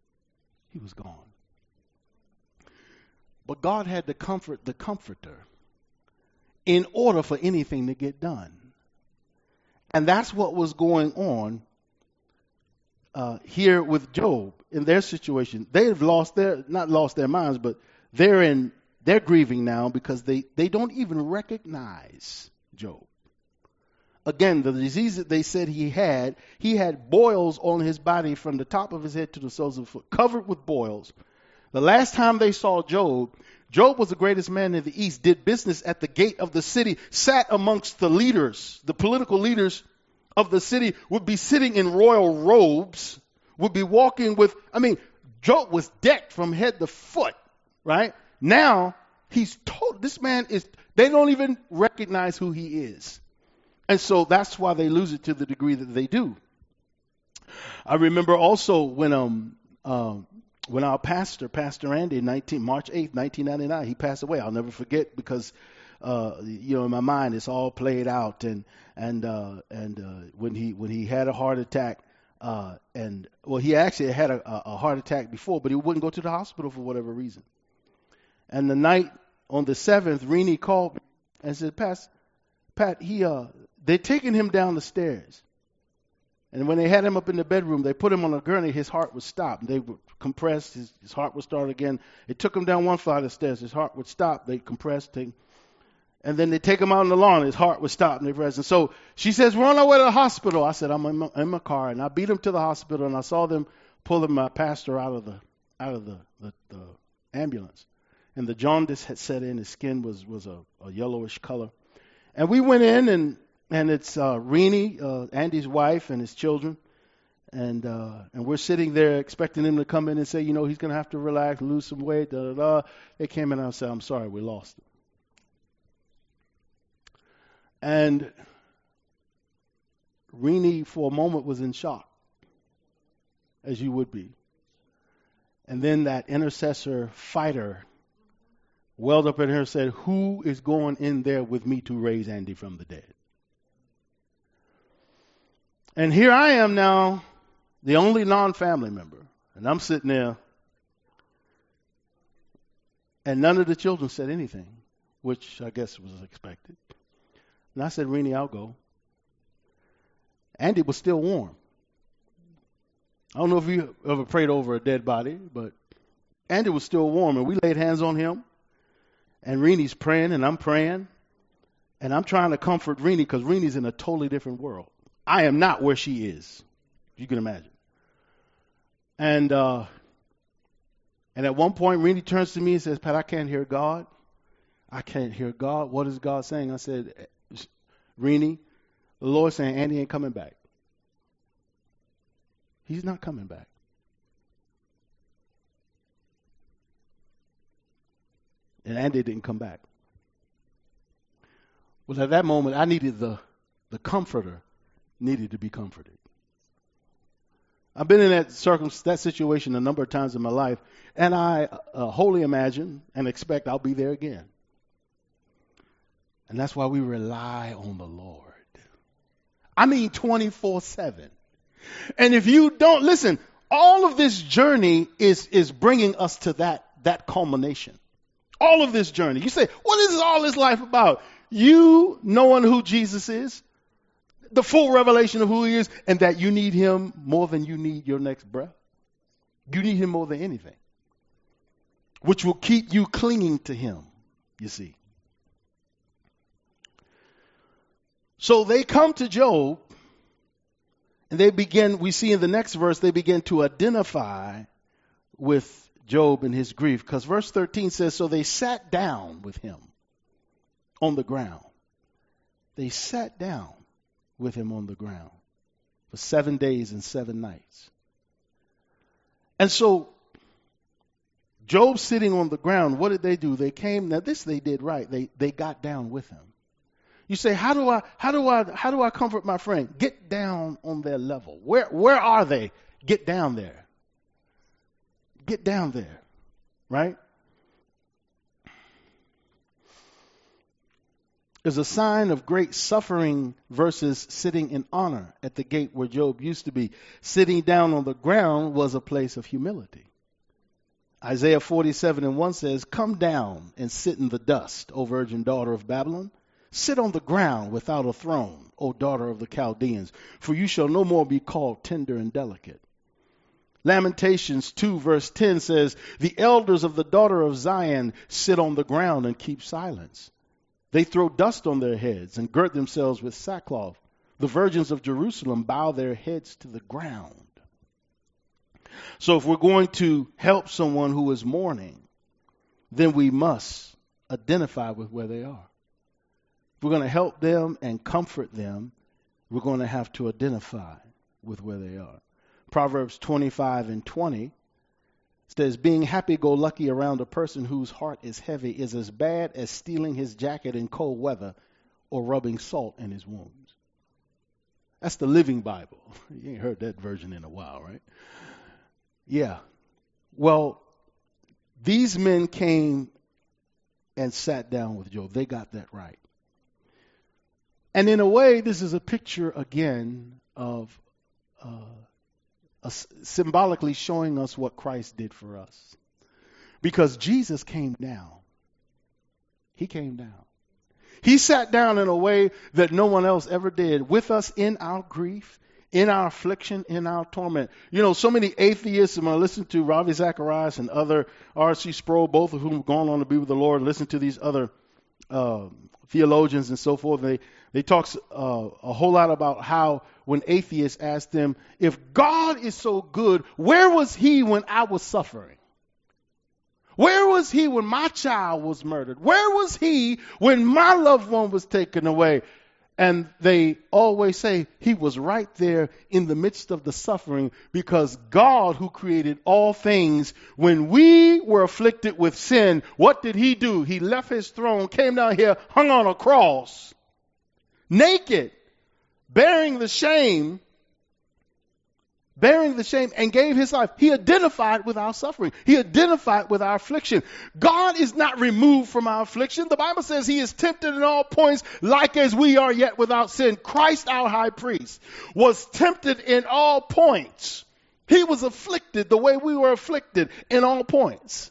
But God had to comfort the comforter in order for anything to get done. And that's what was going on here with Job in their situation. They have not lost their minds, but they're grieving now because they don't even recognize Job. Again, the disease that they said he had boils on his body from the top of his head to the soles of the foot, covered with boils. The last time they saw Job was the greatest man in the East, did business at the gate of the city, sat amongst the leaders, the political leaders of the city, would be sitting in royal robes, would be walking with, Job was decked from head to foot, right? Now, he's told, this man is, they don't even recognize who he is. And so that's why they lose it to the degree that they do. I remember also when our pastor, Pastor Andy, March 8th, 1999, he passed away. I'll never forget because, in my mind, it's all played out. And when he had a heart attack, he actually had a heart attack before, but he wouldn't go to the hospital for whatever reason. And the night on the 7th, Renee called me and said, Pat, they're taking him down the stairs. And when they had him up in the bedroom, they put him on a gurney, his heart would stop. They would compress, his heart would start again. It took him down one flight of stairs, his heart would stop, they compressed him. And then they take him out on the lawn, his heart would stop and they press. And so she says, we're on our way to the hospital. I said, I'm in my car. And I beat him to the hospital and I saw them pulling my pastor out of the ambulance. And the jaundice had set in, his skin was a yellowish color. And we went in and it's Renee, Andy's wife, and his children. And we're sitting there expecting him to come in and say, he's going to have to relax, lose some weight, They came in and I said, I'm sorry, we lost him. And Renee, for a moment, was in shock, as you would be. And then that intercessor fighter welled up in her and said, who is going in there with me to raise Andy from the dead? And here I am now, the only non-family member. And I'm sitting there. And none of the children said anything, which I guess was expected. And I said, Renee, I'll go. Andy was still warm. I don't know if you ever prayed over a dead body, but Andy was still warm. And we laid hands on him. And Renee's praying, and I'm praying. And I'm trying to comfort Renee because Renee's in a totally different world. I am not where she is. You can imagine. And at one point, Renee turns to me and says, Pat, I can't hear God. I can't hear God. What is God saying? I said, Renee, the Lord's saying Andy ain't coming back. He's not coming back. And Andy didn't come back. Well, at that moment, I needed the comforter needed to be comforted. I've been in that situation a number of times in my life, and I wholly imagine and expect I'll be there again. And that's why we rely on the Lord. I mean 24/7. And if you don't, listen, all of this journey is bringing us to that culmination. All of this journey. You say, what is all this life about? You knowing who Jesus is, the full revelation of who he is, and that you need him more than you need your next breath. You need him more than anything, which will keep you clinging to him, you see. So they come to Job, and we see in the next verse, they begin to identify with Job and his grief. Because verse 13 says, so they sat down with him on the ground. They sat down with him on the ground for 7 days and 7 nights. And so Job sitting on the ground, what did they do? They came, now this they did right. They got down with him. You say, how do I comfort my friend? Get down on their level. Where are they? Get down there. Get down there. Right? There's a sign of great suffering versus sitting in honor at the gate where Job used to be. Sitting down on the ground was a place of humility. Isaiah 47:1 says, come down and sit in the dust, O virgin daughter of Babylon. Sit on the ground without a throne, O daughter of the Chaldeans, for you shall no more be called tender and delicate. Lamentations 2 verse 10 says, the elders of the daughter of Zion sit on the ground and keep silence. They throw dust on their heads and gird themselves with sackcloth. The virgins of Jerusalem bow their heads to the ground. So if we're going to help someone who is mourning, then we must identify with where they are. If we're going to help them and comfort them, we're going to have to identify with where they are. Proverbs 25:20 It says being happy-go-lucky around a person whose heart is heavy is as bad as stealing his jacket in cold weather or rubbing salt in his wounds. That's the Living Bible. You ain't heard that version in a while, right? Yeah. Well, these men came and sat down with Job. They got that right. And in a way, this is a picture again of symbolically showing us what Christ did for us. Because Jesus came down. He came down. He sat down in a way that no one else ever did with us in our grief, in our affliction, in our torment. You know, so many atheists, when I listen to Ravi Zacharias and other R.C. Sproul, both of whom have gone on to be with the Lord, listen to these other theologians and so forth. They talk a whole lot about how when atheists ask them, if God is so good, where was he when I was suffering? Where was he when my child was murdered? Where was he when my loved one was taken away? And they always say he was right there in the midst of the suffering, because God, who created all things, when we were afflicted with sin, what did he do? He left his throne, came down here, hung on a cross, naked, bearing the shame, and gave his life. He identified with our suffering. He identified with our affliction. God is not removed from our affliction. The Bible says he is tempted in all points like as we are, yet without sin. Christ, our high priest, was tempted in all points. He was afflicted the way we were afflicted in all points.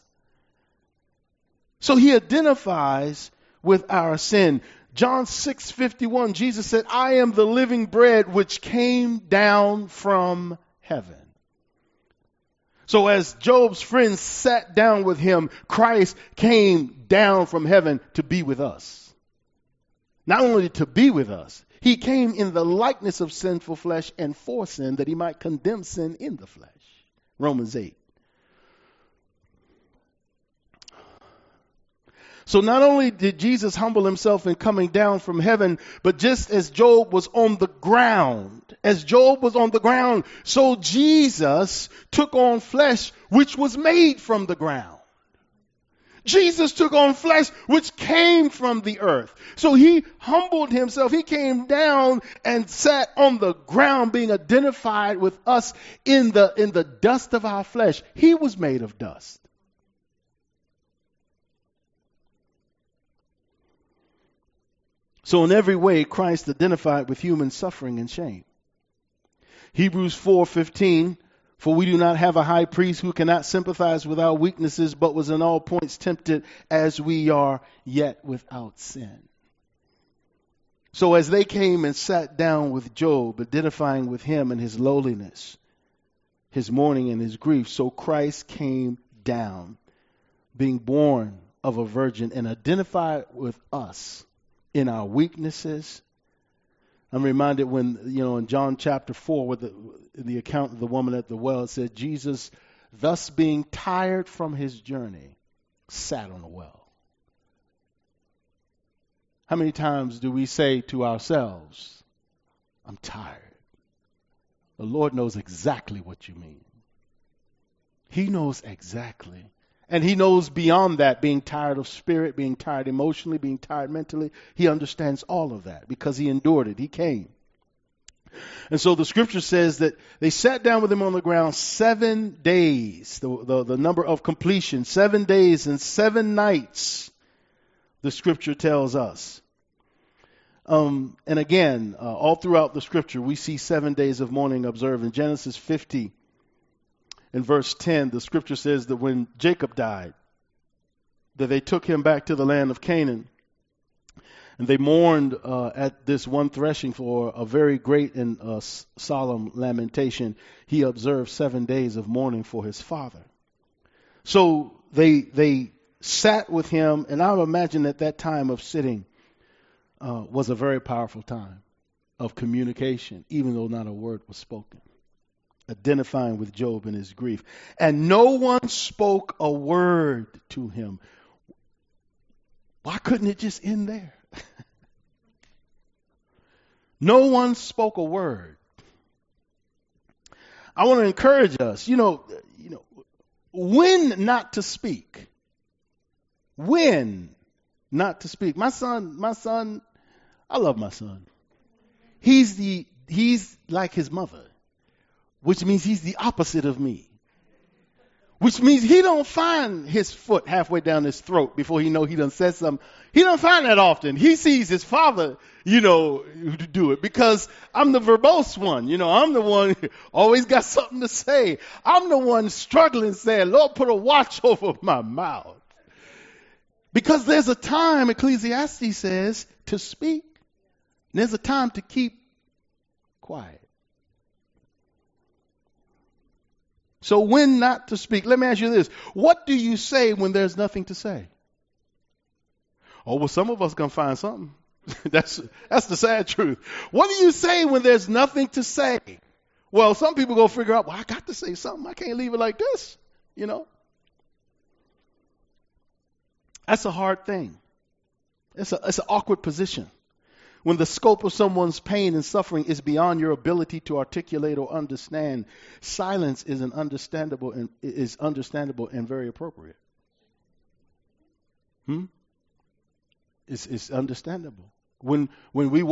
So he identifies with our sin. John 6:51, Jesus said, I am the living bread which came down from heaven. So as Job's friends sat down with him, Christ came down from heaven to be with us. Not only to be with us, he came in the likeness of sinful flesh and for sin, that he might condemn sin in the flesh. Romans 8. So not only did Jesus humble himself in coming down from heaven, but just as Job was on the ground, so Jesus took on flesh which was made from the ground. Jesus took on flesh which came from the earth. So he humbled himself. He came down and sat on the ground, being identified with us in the dust of our flesh. He was made of dust. So in every way, Christ identified with human suffering and shame. Hebrews 4:15, for we do not have a high priest who cannot sympathize with our weaknesses, but was in all points tempted as we are, yet without sin. So as they came and sat down with Job, identifying with him and his lowliness, his mourning and his grief, so Christ came down, being born of a virgin, and identified with us in our weaknesses. I'm reminded when, in John chapter 4, with the account of the woman at the well, it said, Jesus, thus being tired from his journey, sat on a well. How many times do we say to ourselves, I'm tired? The Lord knows exactly what you mean. He knows exactly. And he knows beyond that, being tired of spirit, being tired emotionally, being tired mentally. He understands all of that because he endured it. He came. And so the scripture says that they sat down with him on the ground 7 days, the number of completion, 7 days and 7 nights, the scripture tells us. And again, all throughout the scripture, we see 7 days of mourning observed. In Genesis 50, in verse 10, the scripture says that when Jacob died, that they took him back to the land of Canaan. And they mourned at this one threshing for a very great and solemn lamentation. He observed 7 days of mourning for his father. So they sat with him, and I would imagine at that time of sitting was a very powerful time of communication, even though not a word was spoken. Identifying with Job and his grief. And no one spoke a word to him. Why couldn't it just end there? No one spoke a word. I want to encourage us. when not to speak. When not to speak. My son, I love my son. He's like his mother, which means he's the opposite of me. Which means he don't find his foot halfway down his throat before he know he done said something. He don't find that often. He sees his father, to do it because I'm the verbose one. I'm the one who always got something to say. I'm the one struggling saying, Lord, put a watch over my mouth. Because there's a time, Ecclesiastes says, to speak. And there's a time to keep quiet. So when not to speak? Let me ask you this. What do you say when there's nothing to say? Oh, well, some of us going to find something. That's the sad truth. What do you say when there's nothing to say? Well, some people go figure out, well, I got to say something. I can't leave it like this, That's a hard thing. It's an awkward position. When the scope of someone's pain and suffering is beyond your ability to articulate or understand, silence is understandable and very appropriate. It's understandable. When we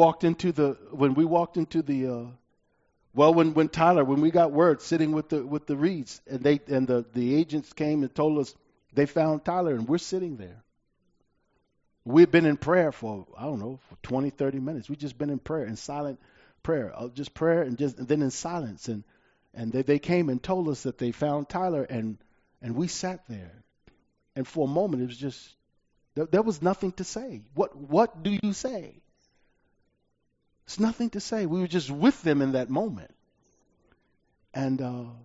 got word sitting with the Reeds and the agents came and told us they found Tyler and we're sitting there. We've been in prayer for 20, 30 minutes. We've just been in prayer, in silent prayer, just prayer and then in silence. And they came and told us that they found Tyler and we sat there. And for a moment, it was just, there was nothing to say. What do you say? It's nothing to say. We were just with them in that moment. And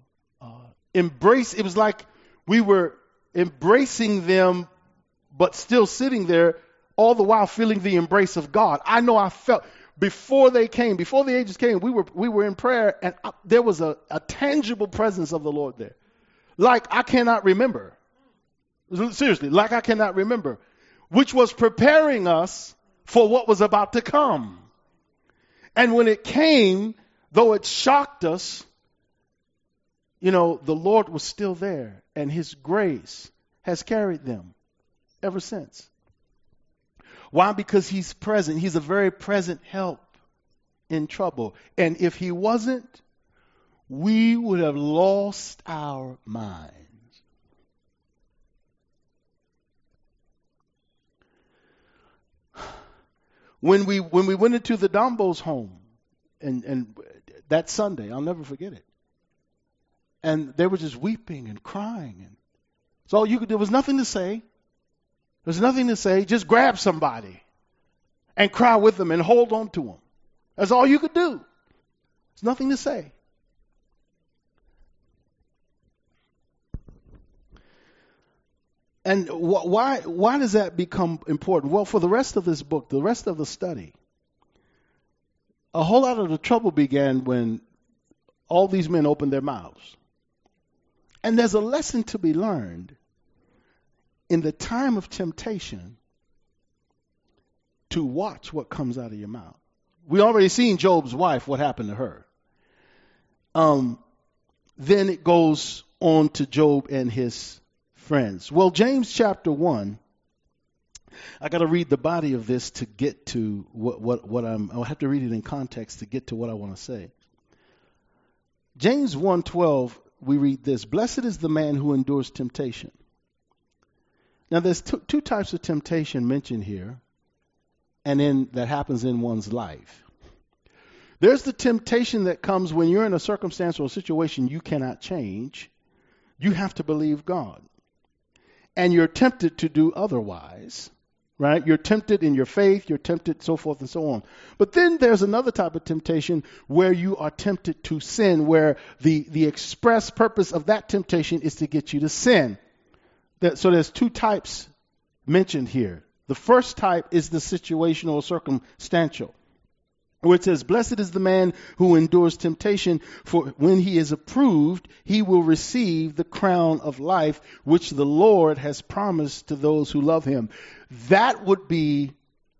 it was like we were embracing them, but still sitting there, all the while feeling the embrace of God. I know I felt before the angels came, we were in prayer, and there was a tangible presence of the Lord there. Like I cannot remember. Seriously, like I cannot remember. Which was preparing us for what was about to come. And when it came, though it shocked us, the Lord was still there, and His grace has carried them ever since. Why? Because He's present. He's a very present help in trouble. And if He wasn't, we would have lost our minds. When we went into the Dombo's home, and that Sunday, I'll never forget it. And they were just weeping and crying. And so there was nothing to say. There's nothing to say. Just grab somebody and cry with them and hold on to them. That's all you could do. There's nothing to say. And why does that become important? Well, for the rest of this book, the rest of the study, a whole lot of the trouble began when all these men opened their mouths. And there's a lesson to be learned in the time of temptation to watch what comes out of your mouth. We already seen Job's wife, what happened to her. Then it goes on to Job and his friends. Well, James chapter 1, I got to read the body of this to get to I'll have to read it in context to get to what I want to say. James 1:12, we read this: Blessed is the man who endures temptation. Now, there's two types of temptation mentioned here, and that happens in one's life. There's the temptation that comes when you're in a circumstance or a situation you cannot change. You have to believe God. And you're tempted to do otherwise, right? You're tempted in your faith, you're tempted so forth and so on. But then there's another type of temptation where you are tempted to sin, where the express purpose of that temptation is to get you to sin. So there's two types mentioned here. The first type is the situational or circumstantial, where it says, blessed is the man who endures temptation, for when he is approved, he will receive the crown of life, which the Lord has promised to those who love him. That would be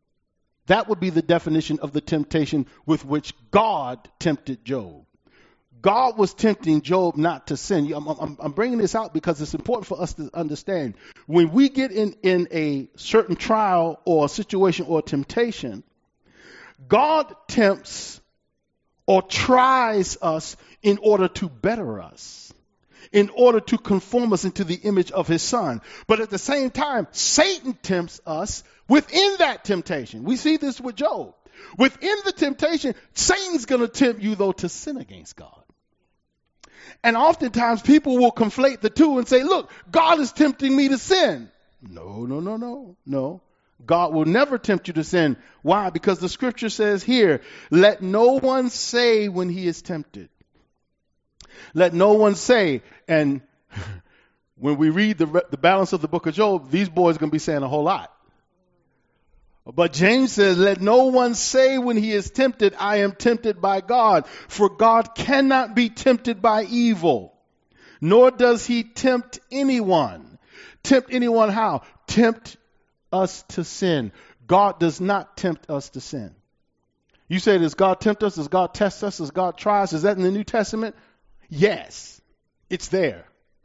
the definition of the temptation with which God tempted Job. God was tempting Job not to sin. I'm bringing this out because it's important for us to understand. When we get in a certain trial or situation or temptation, God tempts or tries us in order to better us, in order to conform us into the image of his son. But at the same time, Satan tempts us within that temptation. We see this with Job. Within the temptation, Satan's going to tempt you, though, to sin against God. And oftentimes people will conflate the two and say, look, God is tempting me to sin. No. God will never tempt you to sin. Why? Because the scripture says here, let no one say when he is tempted. Let no one say. And when we read the balance of the book of Job, these boys are going to be saying a whole lot. But James says, let no one say when he is tempted, I am tempted by God. For God cannot be tempted by evil, nor does he tempt anyone. Tempt anyone how? Tempt us to sin. God does not tempt us to sin. You say, does God tempt us? Does God test us? Does God try us? Is that in the New Testament? Yes, it's there.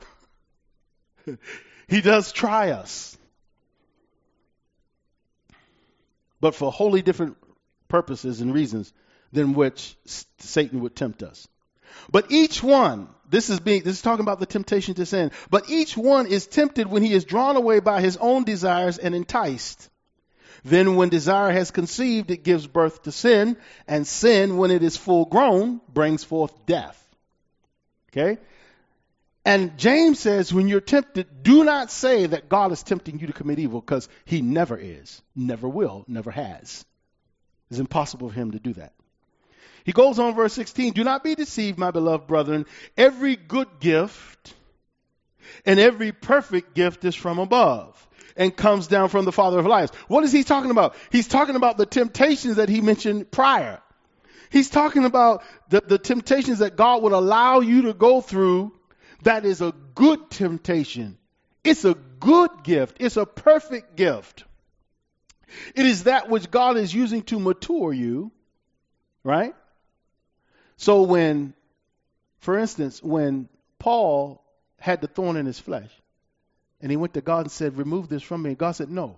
He does try us. But for wholly different purposes and reasons than which Satan would tempt us. But each one, this is talking about the temptation to sin, but each one is tempted when he is drawn away by his own desires and enticed. Then when desire has conceived, it gives birth to sin, and sin, when it is full grown, brings forth death. Okay? And James says, when you're tempted, do not say that God is tempting you to commit evil, because he never is, never will, never has. It's impossible for him to do that. He goes on, verse 16, do not be deceived, my beloved brethren. Every good gift and every perfect gift is from above and comes down from the Father of lights. What is he talking about? He's talking about the temptations that he mentioned prior. He's talking about the temptations that God would allow you to go through. That is a good temptation. It's a good gift. It's a perfect gift. It is that which God is using to mature you, right? So when, for instance, when Paul had the thorn in his flesh, and he went to God and said, remove this from me, and God said, no.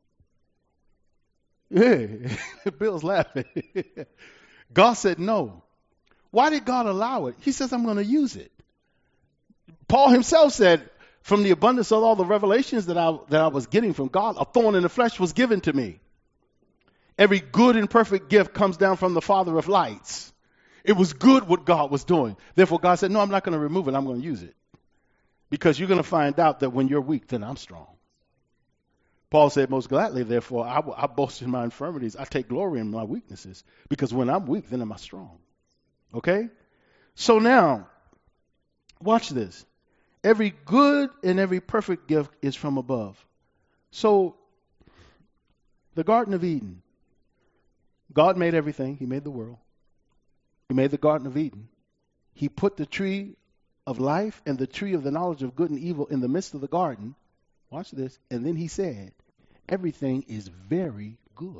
Yeah, Bill's laughing. God said no. Why did God allow it? He says, I'm going to use it. Paul himself said, from the abundance of all the revelations that I was getting from God, a thorn in the flesh was given to me. Every good and perfect gift comes down from the Father of lights. It was good what God was doing. Therefore, God said, no, I'm not going to remove it. I'm going to use it. Because you're going to find out that when you're weak, then I'm strong. Paul said, most gladly, therefore, I boast in my infirmities. I take glory in my weaknesses. Because when I'm weak, then am I strong. Okay? So now, watch this. Every good and every perfect gift is from above. So, the Garden of Eden. God made everything. He made the world. He made the Garden of Eden. He put the tree of life and the tree of the knowledge of good and evil in the midst of the garden. Watch this. And then he said, everything is very good.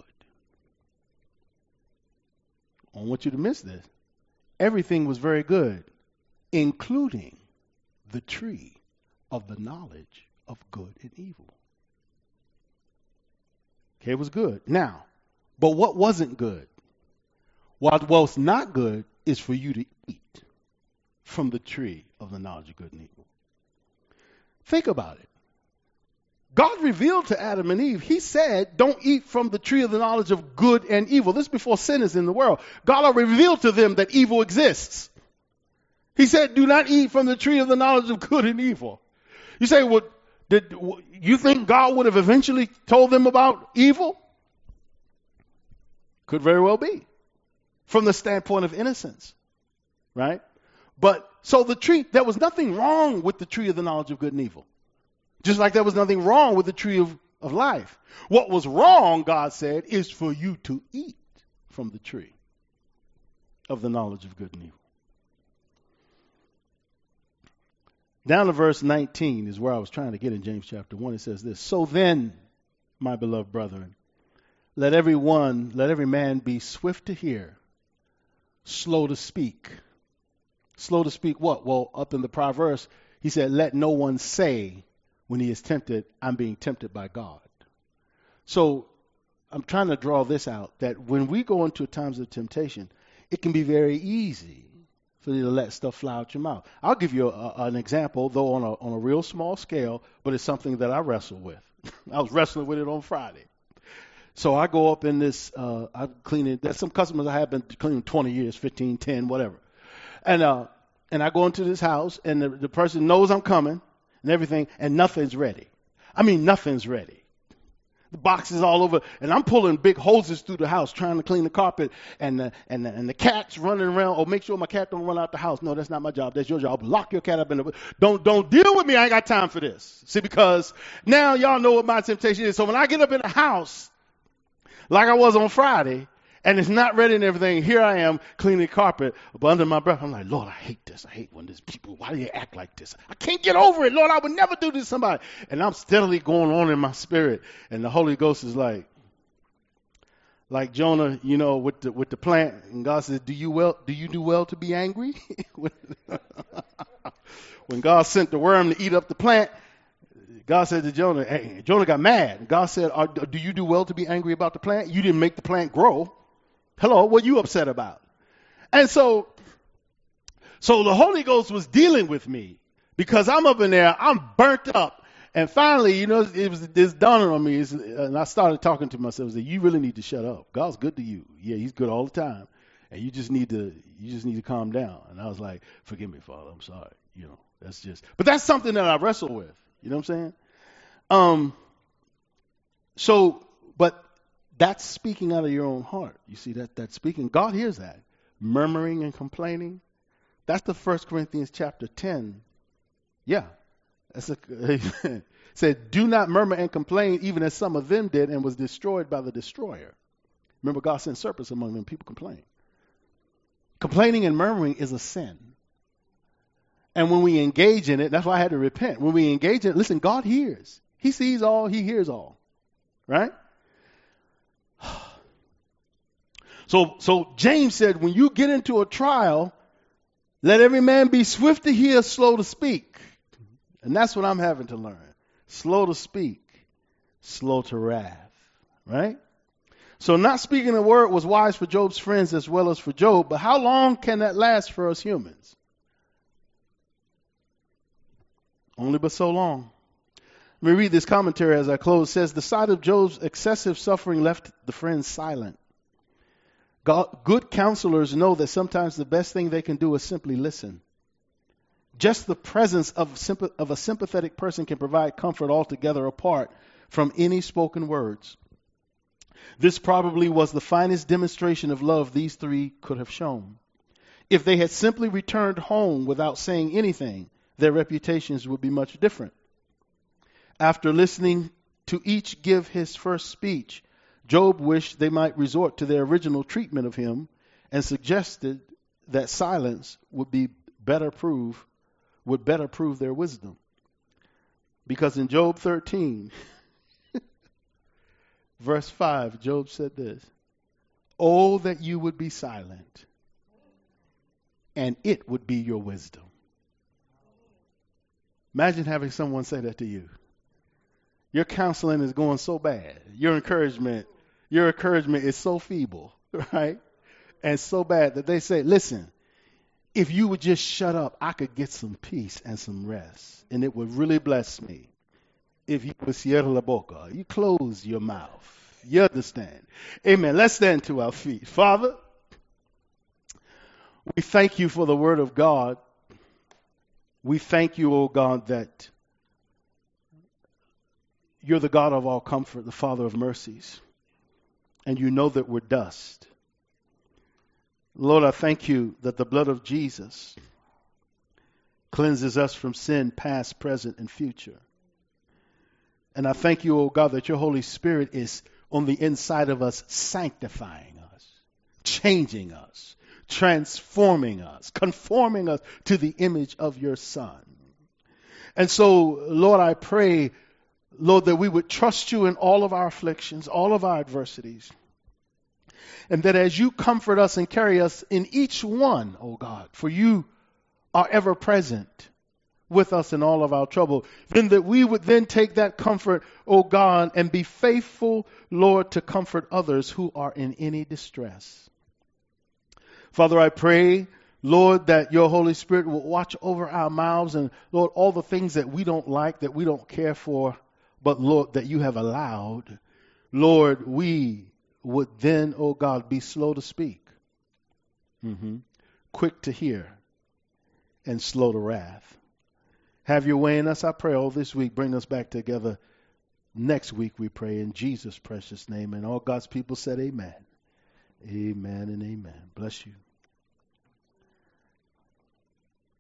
I don't want you to miss this. Everything was very good, including the tree of the knowledge of good and evil. Okay, it was good. Now, but what wasn't good? What's not good is for you to eat from the tree of the knowledge of good and evil. Think about it. God revealed to Adam and Eve, he said, don't eat from the tree of the knowledge of good and evil. This is before sin is in the world. God already revealed to them that evil exists. He said, do not eat from the tree of the knowledge of good and evil. You say, well, you think God would have eventually told them about evil? Could very well be. From the standpoint of innocence. Right? But, so the tree, there was nothing wrong with the tree of the knowledge of good and evil. Just like there was nothing wrong with the tree of life. What was wrong, God said, is for you to eat from the tree of the knowledge of good and evil. Down to verse 19 is where I was trying to get in James chapter 1. It says this, so then, my beloved brethren, let every man be swift to hear, slow to speak, Slow to speak what? Well, up in the prior verse, he said, let no one say when he is tempted, I'm being tempted by God. So I'm trying to draw this out, that when we go into times of temptation, it can be very easy for you to let stuff fly out your mouth. I'll give you an example, though on a real small scale, but it's something that I wrestle with. I was wrestling with it on Friday. So I go up in this, I'm cleaning, there's some customers I have been cleaning 20 years, 15, 10, whatever. And I go into this house, and the person knows I'm coming and everything, and nothing's ready. I mean, nothing's ready. The boxes all over, and I'm pulling big hoses through the house trying to clean the carpet, and the cat's running around. Oh, make sure my cat don't run out the house. No, that's not my job. That's your job. Lock your cat up in the. Don't deal with me. I ain't got time for this. See, because now y'all know what my temptation is. So when I get up in the house, like I was on Friday, and it's not ready and everything, here I am cleaning carpet, but under my breath, I'm like, Lord, I hate this. I hate when there's people, why do you act like this? I can't get over it, Lord. I would never do this to somebody. And I'm steadily going on in my spirit, and the Holy Ghost is like Jonah, with the plant, and God says, do you do well to be angry? When God sent the worm to eat up the plant, God said to Jonah, hey, Jonah got mad. God said, do you do well to be angry about the plant? You didn't make the plant grow. Hello, what are you upset about? And so the Holy Ghost was dealing with me because I'm up in there, I'm burnt up. And finally, it's dawning on me, and I started talking to myself, that you really need to shut up. God's good to you. Yeah, he's good all the time. And you just need to calm down. And I was like, forgive me, Father, I'm sorry. But that's something that I wrestle with. You know what I'm saying? But that's speaking out of your own heart. You see, that's speaking. God hears that. Murmuring and complaining. That's the 1 Corinthians chapter 10. Yeah. Said, do not murmur and complain, even as some of them did, and was destroyed by the destroyer. Remember, God sent serpents among them. People complain. Complaining and murmuring is a sin. And when we engage in it, that's why I had to repent. When we engage in it, listen, God hears. He sees all, he hears all. Right? So James said, when you get into a trial, let every man be swift to hear, slow to speak. And that's what I'm having to learn. Slow to speak, slow to wrath. Right? So not speaking a word was wise for Job's friends as well as for Job. But how long can that last for us humans? Only but so long. Let me read this commentary as I close. It says, the sight of Job's excessive suffering left the friends silent. Good counselors know that sometimes the best thing they can do is simply listen. Just the presence of a sympathetic person can provide comfort altogether apart from any spoken words. This probably was the finest demonstration of love these three could have shown. If they had simply returned home without saying anything, their reputations would be much different. After listening to each give his first speech, Job wished they might resort to their original treatment of him and suggested that silence would better prove their wisdom. Because in Job 13, verse 5, Job said this, oh, that you would be silent, and it would be your wisdom. Imagine having someone say that to you. Your counseling is going so bad. Your encouragement is so feeble, right? And so bad that they say, listen, if you would just shut up, I could get some peace and some rest. And it would really bless me. If you would cierra la boca, you close your mouth. You understand? Amen. Let's stand to our feet. Father, we thank you for the word of God. We thank you, O God, that you're the God of all comfort, the Father of mercies. And you know that we're dust. Lord, I thank you that the blood of Jesus cleanses us from sin, past, present, and future. And I thank you, O God, that your Holy Spirit is on the inside of us, sanctifying us, changing us, transforming us, conforming us to the image of your Son. And so, Lord, I pray, Lord, that we would trust you in all of our afflictions, all of our adversities. And that as you comfort us and carry us in each one, oh God, for you are ever present with us in all of our trouble, then that we would then take that comfort, O God, and be faithful, Lord, to comfort others who are in any distress. Father, I pray, Lord, that your Holy Spirit will watch over our mouths and, Lord, all the things that we don't like, that we don't care for, but, Lord, that you have allowed. Lord, we would then, O God, be slow to speak, quick to hear, and slow to wrath. Have your way in us, I pray, all this week. Bring us back together next week, we pray, in Jesus' precious name. And all God's people said amen. Amen and amen. Bless you.